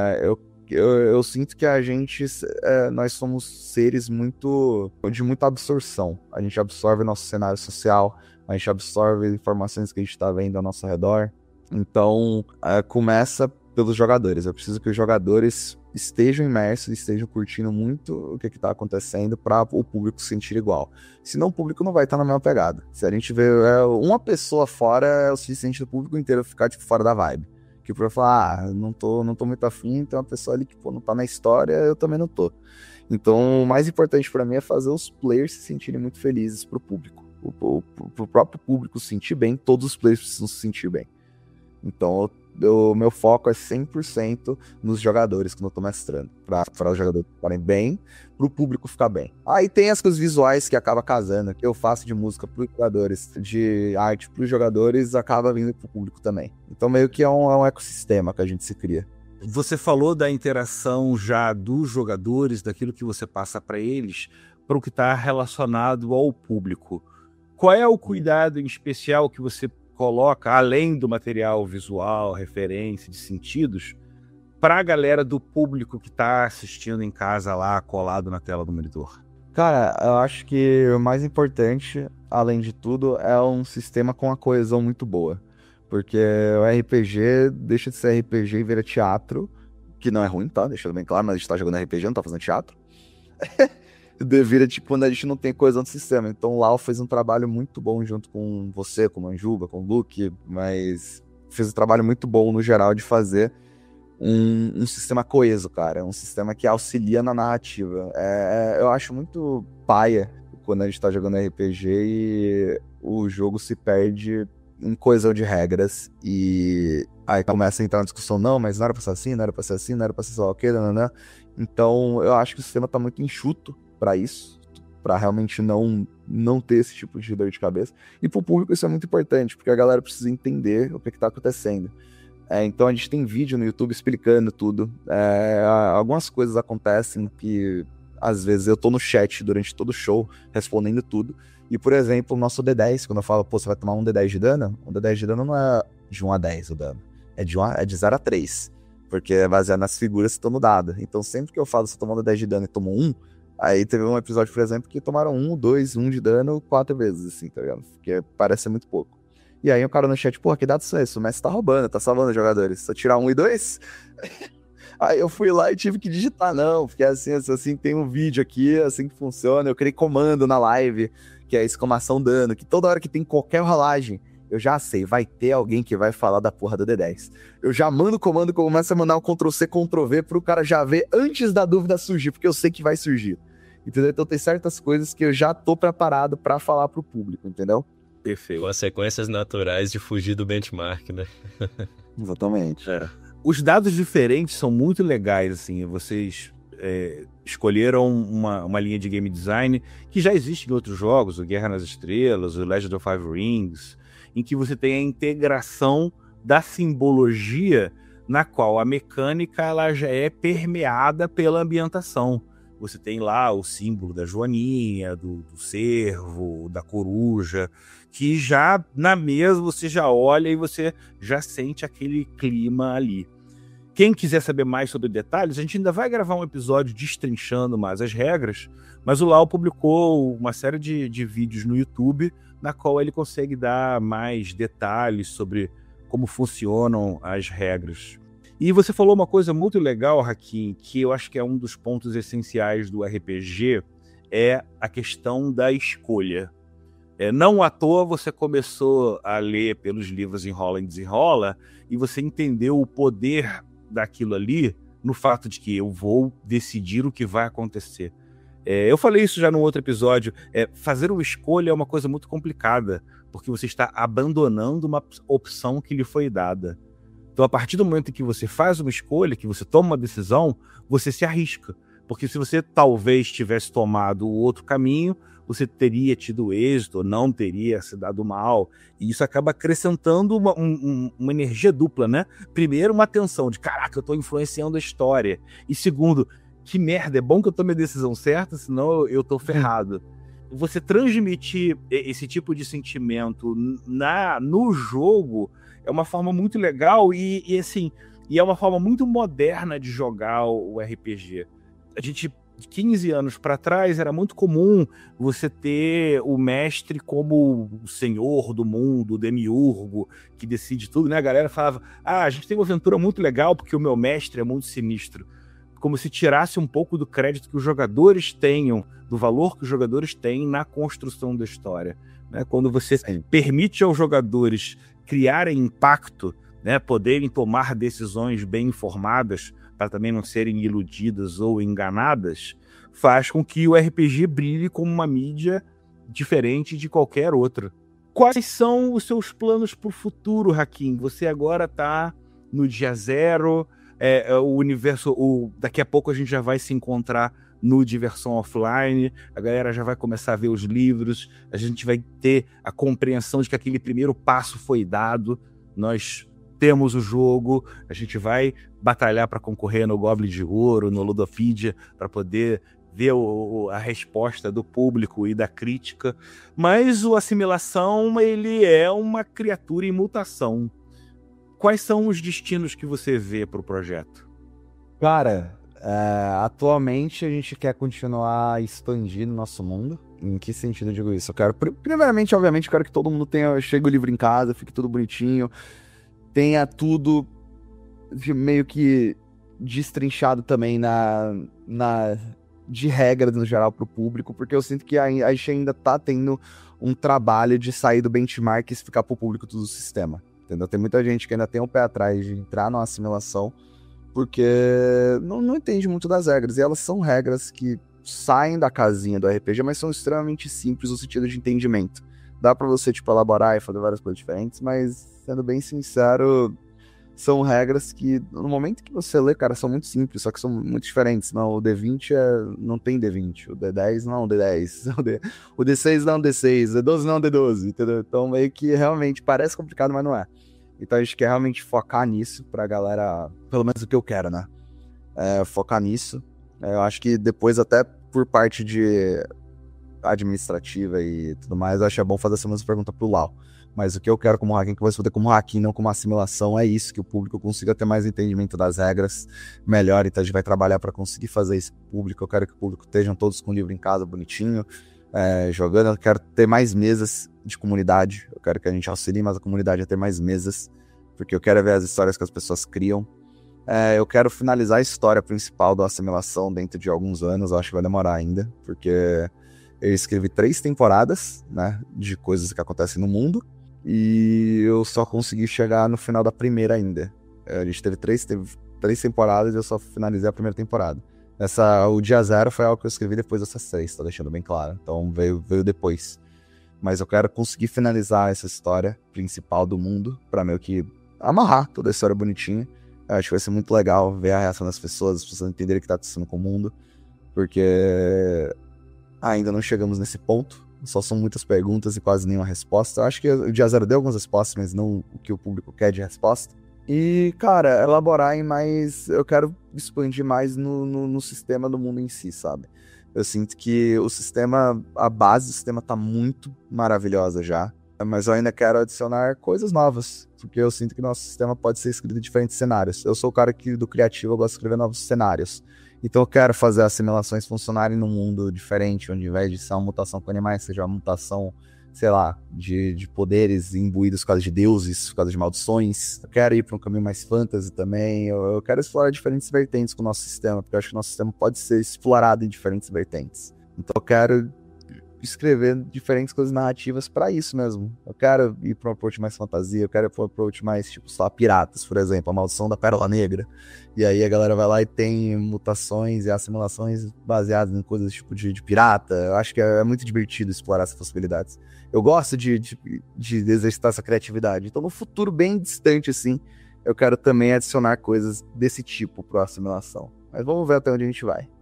Eu sinto que nós somos seres de muita absorção. A gente absorve nosso cenário social, a gente absorve informações que a gente está vendo ao nosso redor. Então, começa pelos jogadores. Eu preciso que os jogadores estejam imersos, estejam curtindo muito o que está acontecendo para o público se sentir igual. Senão o público não vai estar na mesma pegada. Se a gente vê uma pessoa fora, é o suficiente do público inteiro ficar tipo, fora da vibe. Que o professor fala, não tô muito afim, tem uma pessoa ali que não tá na história, eu também não tô. Então, o mais importante pra mim é fazer os players se sentirem muito felizes pro público. Pro próprio público se sentir bem, todos os players precisam se sentir bem. Então, o meu foco é 100% nos jogadores quando eu tô mestrando. Para os jogadores ficarem bem, pro público ficar bem. Aí tem as coisas visuais que acaba casando, que eu faço de música pros jogadores, de arte pros jogadores, acaba vindo pro público também. Então meio que é um ecossistema que a gente se cria. Você falou da interação já dos jogadores, daquilo que você passa para eles, para o que está relacionado ao público. Qual é o cuidado em especial que você coloca, além do material visual, referência, de sentidos, para a galera do público que está assistindo em casa lá, colado na tela do monitor? Cara, eu acho que o mais importante, além de tudo, é um sistema com uma coesão muito boa. Porque o RPG deixa de ser RPG e vira teatro, que não é ruim, tá? Deixando bem claro, mas a gente tá jogando RPG, não tá fazendo teatro. Vira tipo quando a gente não tem coesão do sistema. Então o Lau fez um trabalho muito bom junto com você, com o Manjuba, com o Luke, mas fez um trabalho muito bom no geral de fazer um sistema coeso, cara. Um sistema que auxilia na narrativa. Eu acho muito paia quando a gente tá jogando RPG e o jogo se perde em coesão de regras e aí começa a entrar na discussão, não, mas não era pra ser assim, não era pra ser assim, não era pra ser só o quê, né? Então eu acho que o sistema tá muito enxuto pra isso, pra realmente não ter esse tipo de dor de cabeça. E pro público isso é muito importante, porque a galera precisa entender o que tá acontecendo. Então a gente tem vídeo no YouTube explicando tudo. Algumas coisas acontecem que às vezes eu tô no chat durante todo o show respondendo tudo. E, por exemplo, o nosso D10, quando eu falo, pô, você vai tomar um D10 de dano, um D10 de dano não é de 1 a 10 o dano, é de 0 a 3, porque é baseado nas figuras que estão no dado. Então, sempre que eu falo, se eu tomar um D10 de dano e tomo 1, aí teve um episódio, por exemplo, que tomaram 1, 2, 1 de dano 4 vezes, assim, tá ligado? Porque parece ser muito pouco. E aí o cara no chat, pô, que dados são esses? O mestre tá roubando, tá salvando os jogadores. Se eu tirar 1 e 2... Aí eu fui lá e tive que digitar, não, porque assim, tem um vídeo aqui, assim que funciona, eu criei comando na live, que é exclamação dano, que toda hora que tem qualquer rolagem, eu já sei, vai ter alguém que vai falar da porra do D10. Eu já mando o comando, começo a mandar um Ctrl-C, Ctrl-V pro cara já ver antes da dúvida surgir, porque eu sei que vai surgir. Entendeu? Então tem certas coisas que eu já tô preparado pra falar pro público, entendeu? Perfeito. Consequências naturais de fugir do benchmark, né? Exatamente. Os dados diferentes são muito legais, assim, vocês escolheram uma linha de game design que já existe em outros jogos, o Guerra nas Estrelas, o Legend of Five Rings, em que você tem a integração da simbologia na qual a mecânica ela já é permeada pela ambientação. Você tem lá o símbolo da joaninha, do cervo, da coruja, que já na mesa você já olha e você já sente aquele clima ali. Quem quiser saber mais sobre detalhes, a gente ainda vai gravar um episódio destrinchando mais as regras, mas o Lau publicou uma série de vídeos no YouTube na qual ele consegue dar mais detalhes sobre como funcionam as regras. E você falou uma coisa muito legal, Hakim, que eu acho que é um dos pontos essenciais do RPG, é a questão da escolha. Não à toa você começou a ler pelos livros Enrola e Desenrola e você entendeu o poder daquilo ali no fato de que eu vou decidir o que vai acontecer. Eu falei isso já no outro episódio, fazer uma escolha é uma coisa muito complicada, porque você está abandonando uma opção que lhe foi dada. Então, a partir do momento em que você faz uma escolha, que você toma uma decisão, você se arrisca. Porque se você talvez tivesse tomado o outro caminho, você teria tido êxito, ou não teria se dado mal. E isso acaba acrescentando uma energia dupla, né? Primeiro, uma tensão de, caraca, eu tô influenciando a história. E segundo, que merda, é bom que eu tome a decisão certa, senão eu tô ferrado. Você transmitir esse tipo de sentimento no jogo é uma forma muito legal e assim, e é uma forma muito moderna de jogar o RPG. A gente, 15 anos para trás, era muito comum você ter o mestre como o senhor do mundo, o demiurgo, que decide tudo, né? A galera falava, a gente tem uma aventura muito legal porque o meu mestre é muito sinistro. Como se tirasse um pouco do crédito que os jogadores tenham, do valor que os jogadores têm na construção da história, né? Quando você permite aos jogadores criarem impacto, né? Poderem tomar decisões bem informadas, para também não serem iludidas ou enganadas, faz com que o RPG brilhe como uma mídia diferente de qualquer outra. Quais são os seus planos para o futuro, Hakim? Você agora está no dia zero, o universo, daqui a pouco a gente já vai se encontrar no Diversão Offline, a galera já vai começar a ver os livros, a gente vai ter a compreensão de que aquele primeiro passo foi dado, nós temos o jogo, a gente vai batalhar para concorrer no Goblin de Ouro, no Ludopedia, para poder ver a resposta do público e da crítica, mas o Assimilação, ele é uma criatura em mutação. Quais são os destinos que você vê para o projeto? Cara, atualmente a gente quer continuar expandindo nosso mundo. Em que sentido eu digo isso? Eu quero, primeiramente, obviamente, eu quero que todo mundo chegue o livro em casa, fique tudo bonitinho, tenha tudo meio que destrinchado também de regras no geral para o público, porque eu sinto que a gente ainda tá tendo um trabalho de sair do benchmark e explicar para o público todo o sistema. Entendeu? Tem muita gente que ainda tem um pé atrás de entrar numa assimilação porque não entende muito das regras. E elas são regras que saem da casinha do RPG, mas são extremamente simples no sentido de entendimento. Dá pra você, elaborar e fazer várias coisas diferentes, mas, sendo bem sincero, são regras que, no momento que você lê, cara, são muito simples, só que são muito diferentes. Não, o D20 não tem D20, o D10 não é um D10, o D6 não é um D6, o D12 não é um D12, entendeu? Então, meio que realmente parece complicado, mas não é. Então, a gente quer realmente focar nisso pra galera, pelo menos o que eu quero, né? Focar nisso. Eu acho que depois, até por parte de administrativa e tudo mais, eu acho que é bom fazer essa mesma pergunta pro Lau. Mas o que eu quero como hacking, que eu vou responder como hacking, não como assimilação, é isso, que o público consiga ter mais entendimento das regras melhor. Então a gente vai trabalhar para conseguir fazer isso público. Eu quero que o público estejam todos com o livro em casa, bonitinho, jogando. Eu quero ter mais mesas de comunidade. Eu quero que a gente auxilie mais a comunidade a ter mais mesas, porque eu quero ver as histórias que as pessoas criam. Eu quero finalizar a história principal da assimilação dentro de alguns anos. Eu acho que vai demorar ainda, porque eu escrevi 3 temporadas, né, de coisas que acontecem no mundo, e eu só consegui chegar no final da primeira ainda. A gente teve três temporadas e eu só finalizei a primeira temporada. O Dia Zero foi algo que eu escrevi depois dessas 3, tô deixando bem claro. Então veio depois. Mas eu quero conseguir finalizar essa história principal do mundo, pra meio que amarrar toda a história bonitinha. Eu acho que vai ser muito legal ver a reação das pessoas, as pessoas entenderem o que tá acontecendo com o mundo, porque ainda não chegamos nesse ponto. Só são muitas perguntas e quase nenhuma resposta. Eu acho que o Dia Zero deu algumas respostas, mas não o que o público quer de resposta. E, cara, elaborar em mais... Eu quero expandir mais no sistema do mundo em si, sabe? Eu sinto que a base do sistema tá muito maravilhosa já, mas eu ainda quero adicionar coisas novas, porque eu sinto que nosso sistema pode ser escrito em diferentes cenários. Eu sou o cara do criativo, eu gosto de escrever novos cenários. Então eu quero fazer as simulações funcionarem num mundo diferente, onde ao invés de ser uma mutação com animais, seja uma mutação, sei lá, de poderes imbuídos por causa de deuses, por causa de maldições. Eu quero ir para um caminho mais fantasy também. Eu quero explorar diferentes vertentes com o nosso sistema, porque eu acho que o nosso sistema pode ser explorado em diferentes vertentes. Então eu quero escrever diferentes coisas narrativas para isso mesmo. Eu quero ir para um approach mais fantasia, eu quero ir para um approach mais, sei lá, piratas, por exemplo, a maldição da Pérola Negra. E aí a galera vai lá e tem mutações e assimilações baseadas em coisas tipo de pirata. Eu acho que é muito divertido explorar essas possibilidades. Eu gosto de exercitar essa criatividade. Então, no futuro bem distante, assim, eu quero também adicionar coisas desse tipo para a assimilação. Mas vamos ver até onde a gente vai.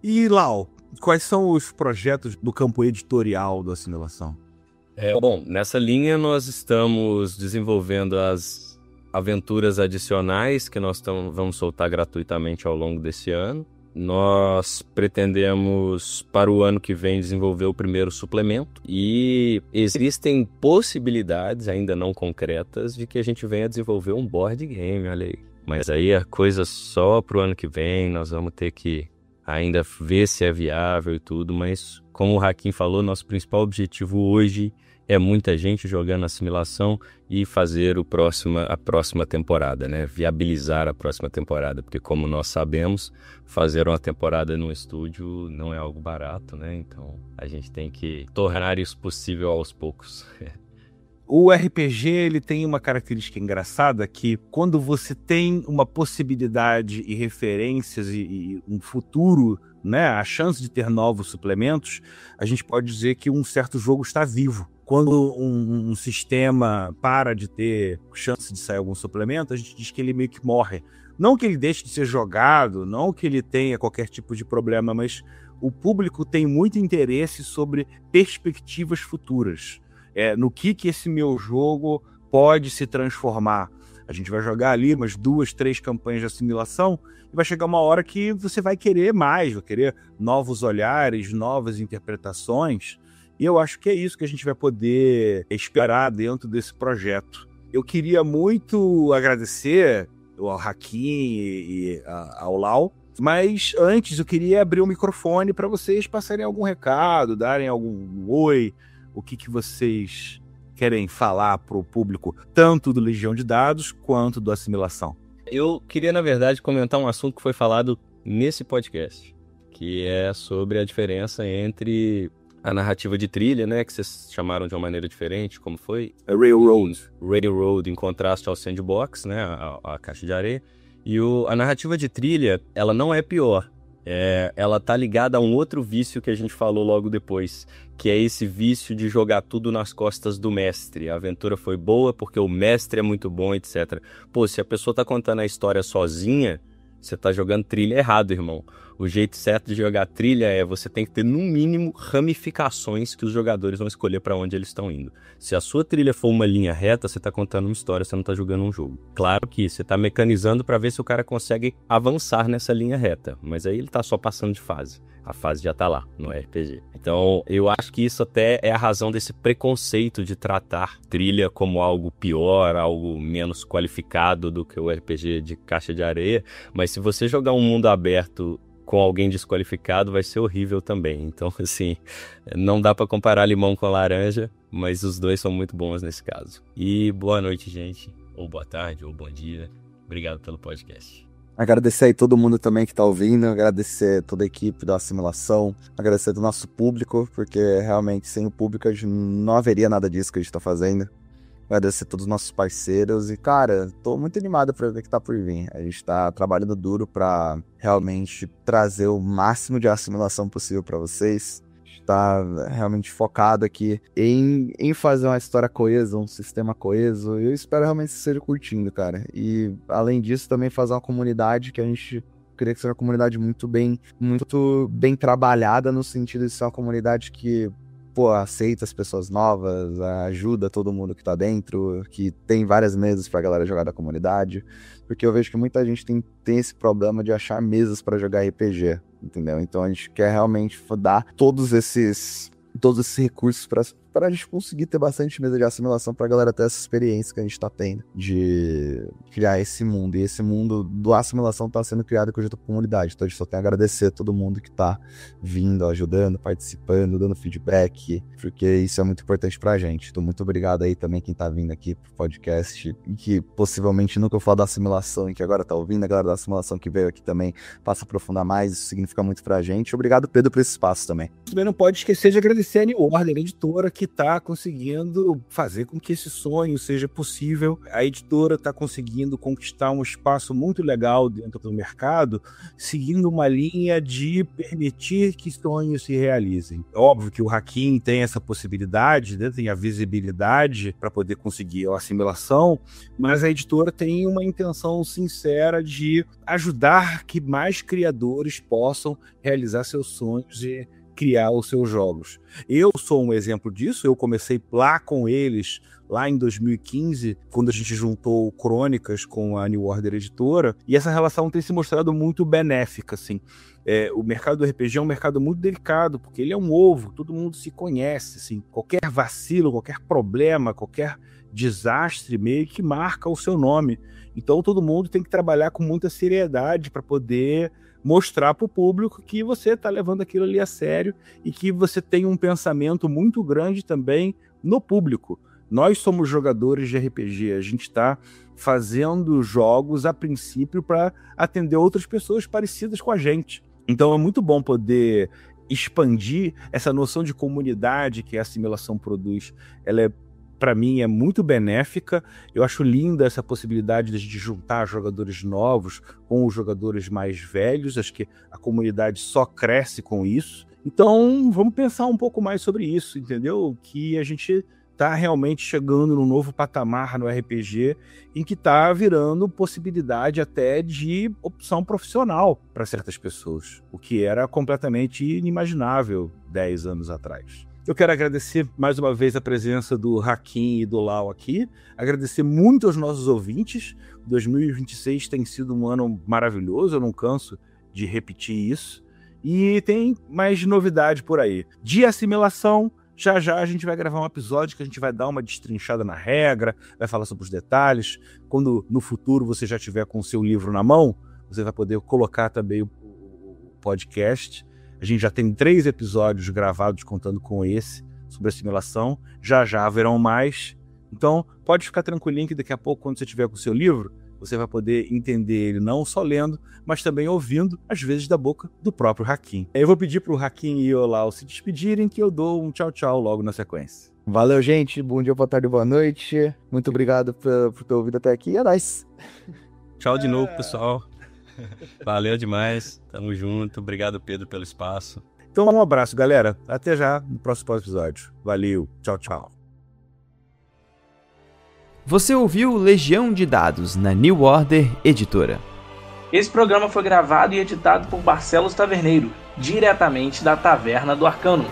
E, Lau, quais são os projetos do campo editorial do Assimilação? Bom, nessa linha nós estamos desenvolvendo as aventuras adicionais que nós vamos soltar gratuitamente ao longo desse ano. Nós pretendemos, para o ano que vem, desenvolver o primeiro suplemento e existem possibilidades, ainda não concretas, de que a gente venha desenvolver um board game, olha aí. Mas aí a coisa só para o ano que vem, nós vamos ter que ainda ver se é viável e tudo, mas como o Hakim falou, nosso principal objetivo hoje é muita gente jogando Assimilação e fazer a próxima temporada, né? Viabilizar a próxima temporada, porque como nós sabemos, fazer uma temporada no estúdio não é algo barato, né? Então a gente tem que tornar isso possível aos poucos. O RPG ele tem uma característica engraçada que quando você tem uma possibilidade e referências e um futuro, né, a chance de ter novos suplementos, a gente pode dizer que um certo jogo está vivo. Quando um sistema para de ter chance de sair algum suplemento, a gente diz que ele meio que morre. Não que ele deixe de ser jogado, não que ele tenha qualquer tipo de problema, mas o público tem muito interesse sobre perspectivas futuras. No que esse meu jogo pode se transformar. A gente vai jogar ali umas 2, 3 campanhas de assimilação e vai chegar uma hora que você vai querer mais, vai querer novos olhares, novas interpretações. E eu acho que é isso que a gente vai poder esperar dentro desse projeto. Eu queria muito agradecer ao Hakim e ao Lau, mas antes eu queria abrir o microfone para vocês passarem algum recado, darem algum oi, o que vocês querem falar para o público, tanto do Legião de Dados quanto do Assimilação. Eu queria, na verdade, comentar um assunto que foi falado nesse podcast, que é sobre a diferença entre a narrativa de trilha, né, que vocês chamaram de uma maneira diferente, como foi? Railroad, em contraste ao Sandbox, né, a caixa de areia. E a narrativa de trilha, ela não é pior. Ela tá ligada a um outro vício que a gente falou logo depois, que é esse vício de jogar tudo nas costas do mestre. A aventura foi boa porque o mestre é muito bom, etc. Pô, se a pessoa tá contando a história sozinha, você tá jogando trilha errado, irmão. O jeito certo de jogar trilha você tem que ter, no mínimo, ramificações que os jogadores vão escolher para onde eles estão indo. Se a sua trilha for uma linha reta, você tá contando uma história, você não tá jogando um jogo. Claro que você tá mecanizando para ver se o cara consegue avançar nessa linha reta, mas aí ele tá só passando de fase. A fase já tá lá, no RPG. Então, eu acho que isso até é a razão desse preconceito de tratar trilha como algo pior, algo menos qualificado do que o RPG de caixa de areia. Mas se você jogar um mundo aberto com alguém desqualificado, vai ser horrível também. Então, assim, não dá pra comparar limão com laranja, mas os dois são muito bons nesse caso. E boa noite, gente. Ou boa tarde, ou bom dia. Obrigado pelo podcast. Agradecer aí todo mundo também que tá ouvindo, agradecer toda a equipe da Assimilação, agradecer do nosso público, porque realmente sem o público a gente não haveria nada disso que a gente tá fazendo. Agradecer a todos os nossos parceiros e, cara, tô muito animado pra ver o que tá por vir. A gente tá trabalhando duro pra realmente trazer o máximo de assimilação possível pra vocês. A gente tá realmente focado aqui em fazer uma história coesa, um sistema coeso. E eu espero realmente que vocês estejam curtindo, cara. E, além disso, também fazer uma comunidade que a gente queria que seja uma comunidade muito bem trabalhada, no sentido de ser uma comunidade que aceita as pessoas novas, ajuda todo mundo que tá dentro, que tem várias mesas pra galera jogar da comunidade, porque eu vejo que muita gente tem esse problema de achar mesas pra jogar RPG, entendeu? Então a gente quer realmente dar todos esses recursos pra gente conseguir ter bastante mesa de assimilação pra galera ter essa experiência que a gente tá tendo de criar esse mundo. E esse mundo do assimilação tá sendo criado com a comunidade. Então a gente só tem a agradecer a todo mundo que tá vindo, ajudando, participando, dando feedback, porque isso é muito importante pra gente. Então muito obrigado aí também quem tá vindo aqui pro podcast e que possivelmente nunca eu falo da assimilação e que agora tá ouvindo, a galera da assimilação que veio aqui também passa a aprofundar mais, isso significa muito pra gente. Obrigado, Pedro, por esse espaço também. Também não pode esquecer de agradecer a New Order, editora, que que está conseguindo fazer com que esse sonho seja possível. A editora está conseguindo conquistar um espaço muito legal dentro do mercado, seguindo uma linha de permitir que sonhos se realizem. É óbvio que o Hakim tem essa possibilidade, né, tem a visibilidade para poder conseguir a assimilação, mas a editora tem uma intenção sincera de ajudar que mais criadores possam realizar seus sonhos e criar os seus jogos. Eu sou um exemplo disso, eu comecei lá com eles, lá em 2015, quando a gente juntou Crônicas com a New Order Editora, e essa relação tem se mostrado muito benéfica, assim. O mercado do RPG é um mercado muito delicado, porque ele é um ovo, todo mundo se conhece, assim. Qualquer vacilo, qualquer problema, qualquer desastre meio que marca o seu nome. Então todo mundo tem que trabalhar com muita seriedade para poder mostrar para o público que você está levando aquilo ali a sério e que você tem um pensamento muito grande também no público. Nós somos jogadores de RPG, a gente está fazendo jogos a princípio para atender outras pessoas parecidas com a gente. Então é muito bom poder expandir essa noção de comunidade que a assimilação produz. Ela para mim é muito benéfica. Eu acho linda essa possibilidade de a gente juntar jogadores novos com os jogadores mais velhos. Acho que a comunidade só cresce com isso. Então vamos pensar um pouco mais sobre isso, entendeu? Que a gente está realmente chegando num novo patamar no RPG em que está virando possibilidade até de opção profissional para certas pessoas, o que era completamente inimaginável 10 anos atrás. Eu quero agradecer mais uma vez a presença do Hakim e do Lau aqui, agradecer muito aos nossos ouvintes. 2026 tem sido um ano maravilhoso, eu não canso de repetir isso, e tem mais novidade por aí. De assimilação, já a gente vai gravar um episódio que a gente vai dar uma destrinchada na regra, vai falar sobre os detalhes. Quando no futuro você já tiver com o seu livro na mão, você vai poder colocar também o podcast. A gente já tem 3 episódios gravados contando com esse, sobre assimilação. Já haverão mais. Então, pode ficar tranquilinho que daqui a pouco, quando você tiver com o seu livro, você vai poder entender ele não só lendo, mas também ouvindo, às vezes, da boca do próprio Hakim. Eu vou pedir pro Hakim e o Lau se despedirem, que eu dou um tchau logo na sequência. Valeu, gente. Bom dia, boa tarde, boa noite. Muito obrigado por ter ouvido até aqui. É nóis. Tchau de novo, pessoal. Valeu demais. Tamo junto. Obrigado, Pedro, pelo espaço. Então, um abraço, galera. Até já no próximo episódio. Valeu. Tchau. Você ouviu Legião de Dados na New Order Editora. Esse programa foi gravado e editado por Barcelos Taverneiro, diretamente da Taverna do Arcano.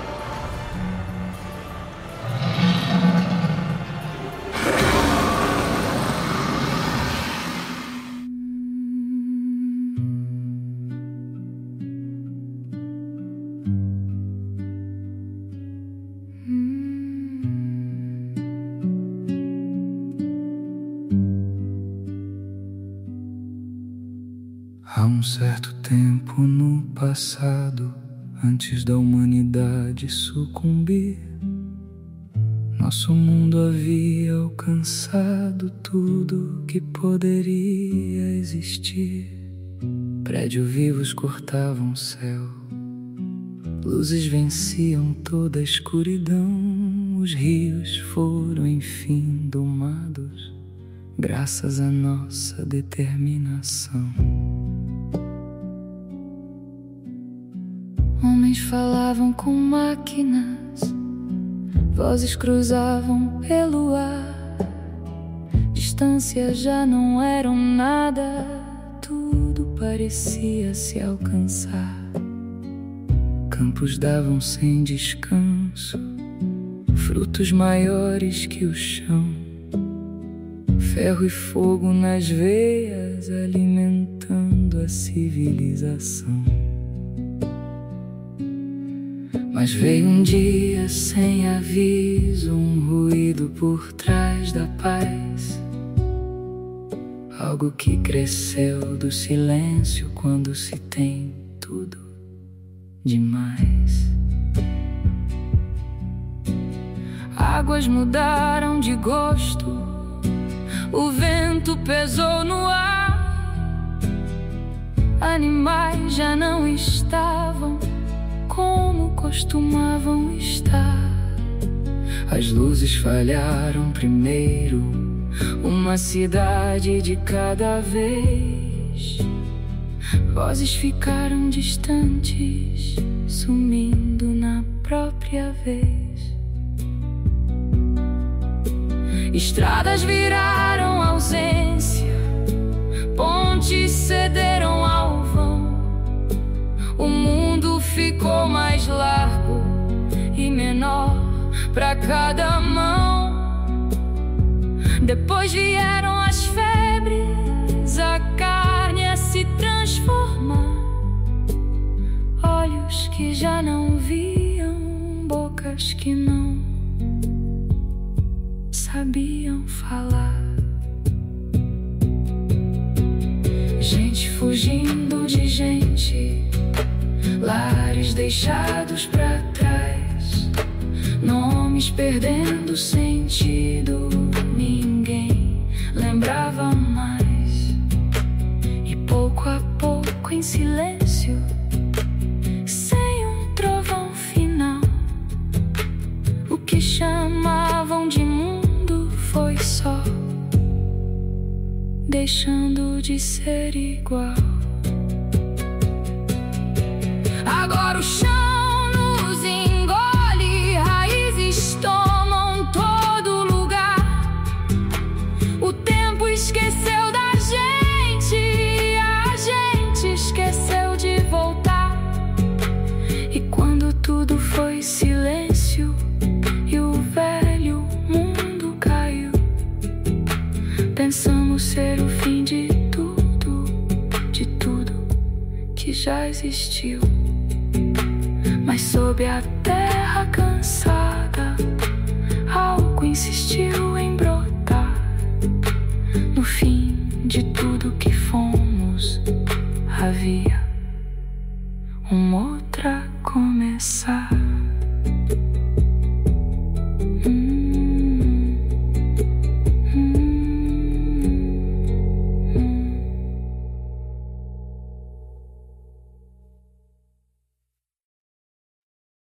Há um certo tempo no passado, antes da humanidade sucumbir, nosso mundo havia alcançado tudo que poderia existir. Prédios vivos cortavam o céu, luzes venciam toda a escuridão. Os rios foram enfim domados, graças à nossa determinação. Homens falavam com máquinas, vozes cruzavam pelo ar. Distâncias já não eram nada, tudo parecia se alcançar. Campos davam sem descanso, frutos maiores que o chão. Ferro e fogo nas veias, alimentando a civilização. Mas veio um dia sem aviso, um ruído por trás da paz. Algo que cresceu do silêncio quando se tem tudo demais. Águas mudaram de gosto, o vento pesou no ar. Animais já não estavam como costumavam estar. As luzes falharam primeiro, uma cidade de cada vez. Vozes ficaram distantes, sumindo na própria vez. Estradas viraram ausência, pontes cederam ao vão. O mundo ficou mais largo e menor pra cada mão. Depois vieram as febres, a carne a se transformar. Olhos que já não viam, bocas que não sabiam falar. Gente fugindo de gente, lares deixados pra trás, nomes perdendo sentido, ninguém lembrava mais. E pouco a pouco, em silêncio, sem um trovão final, o que chamavam de mundo foi só deixando de ser igual. Agora o chão nos engole, raízes tomam todo lugar. O tempo esqueceu da gente e a gente esqueceu de voltar. E quando tudo foi silêncio e o velho mundo caiu, pensamos ser o fim de tudo que já existiu. Mas sob a terra cansada, algo insistiu em brotar. No fim de tudo que fomos, havia uma outra a começar.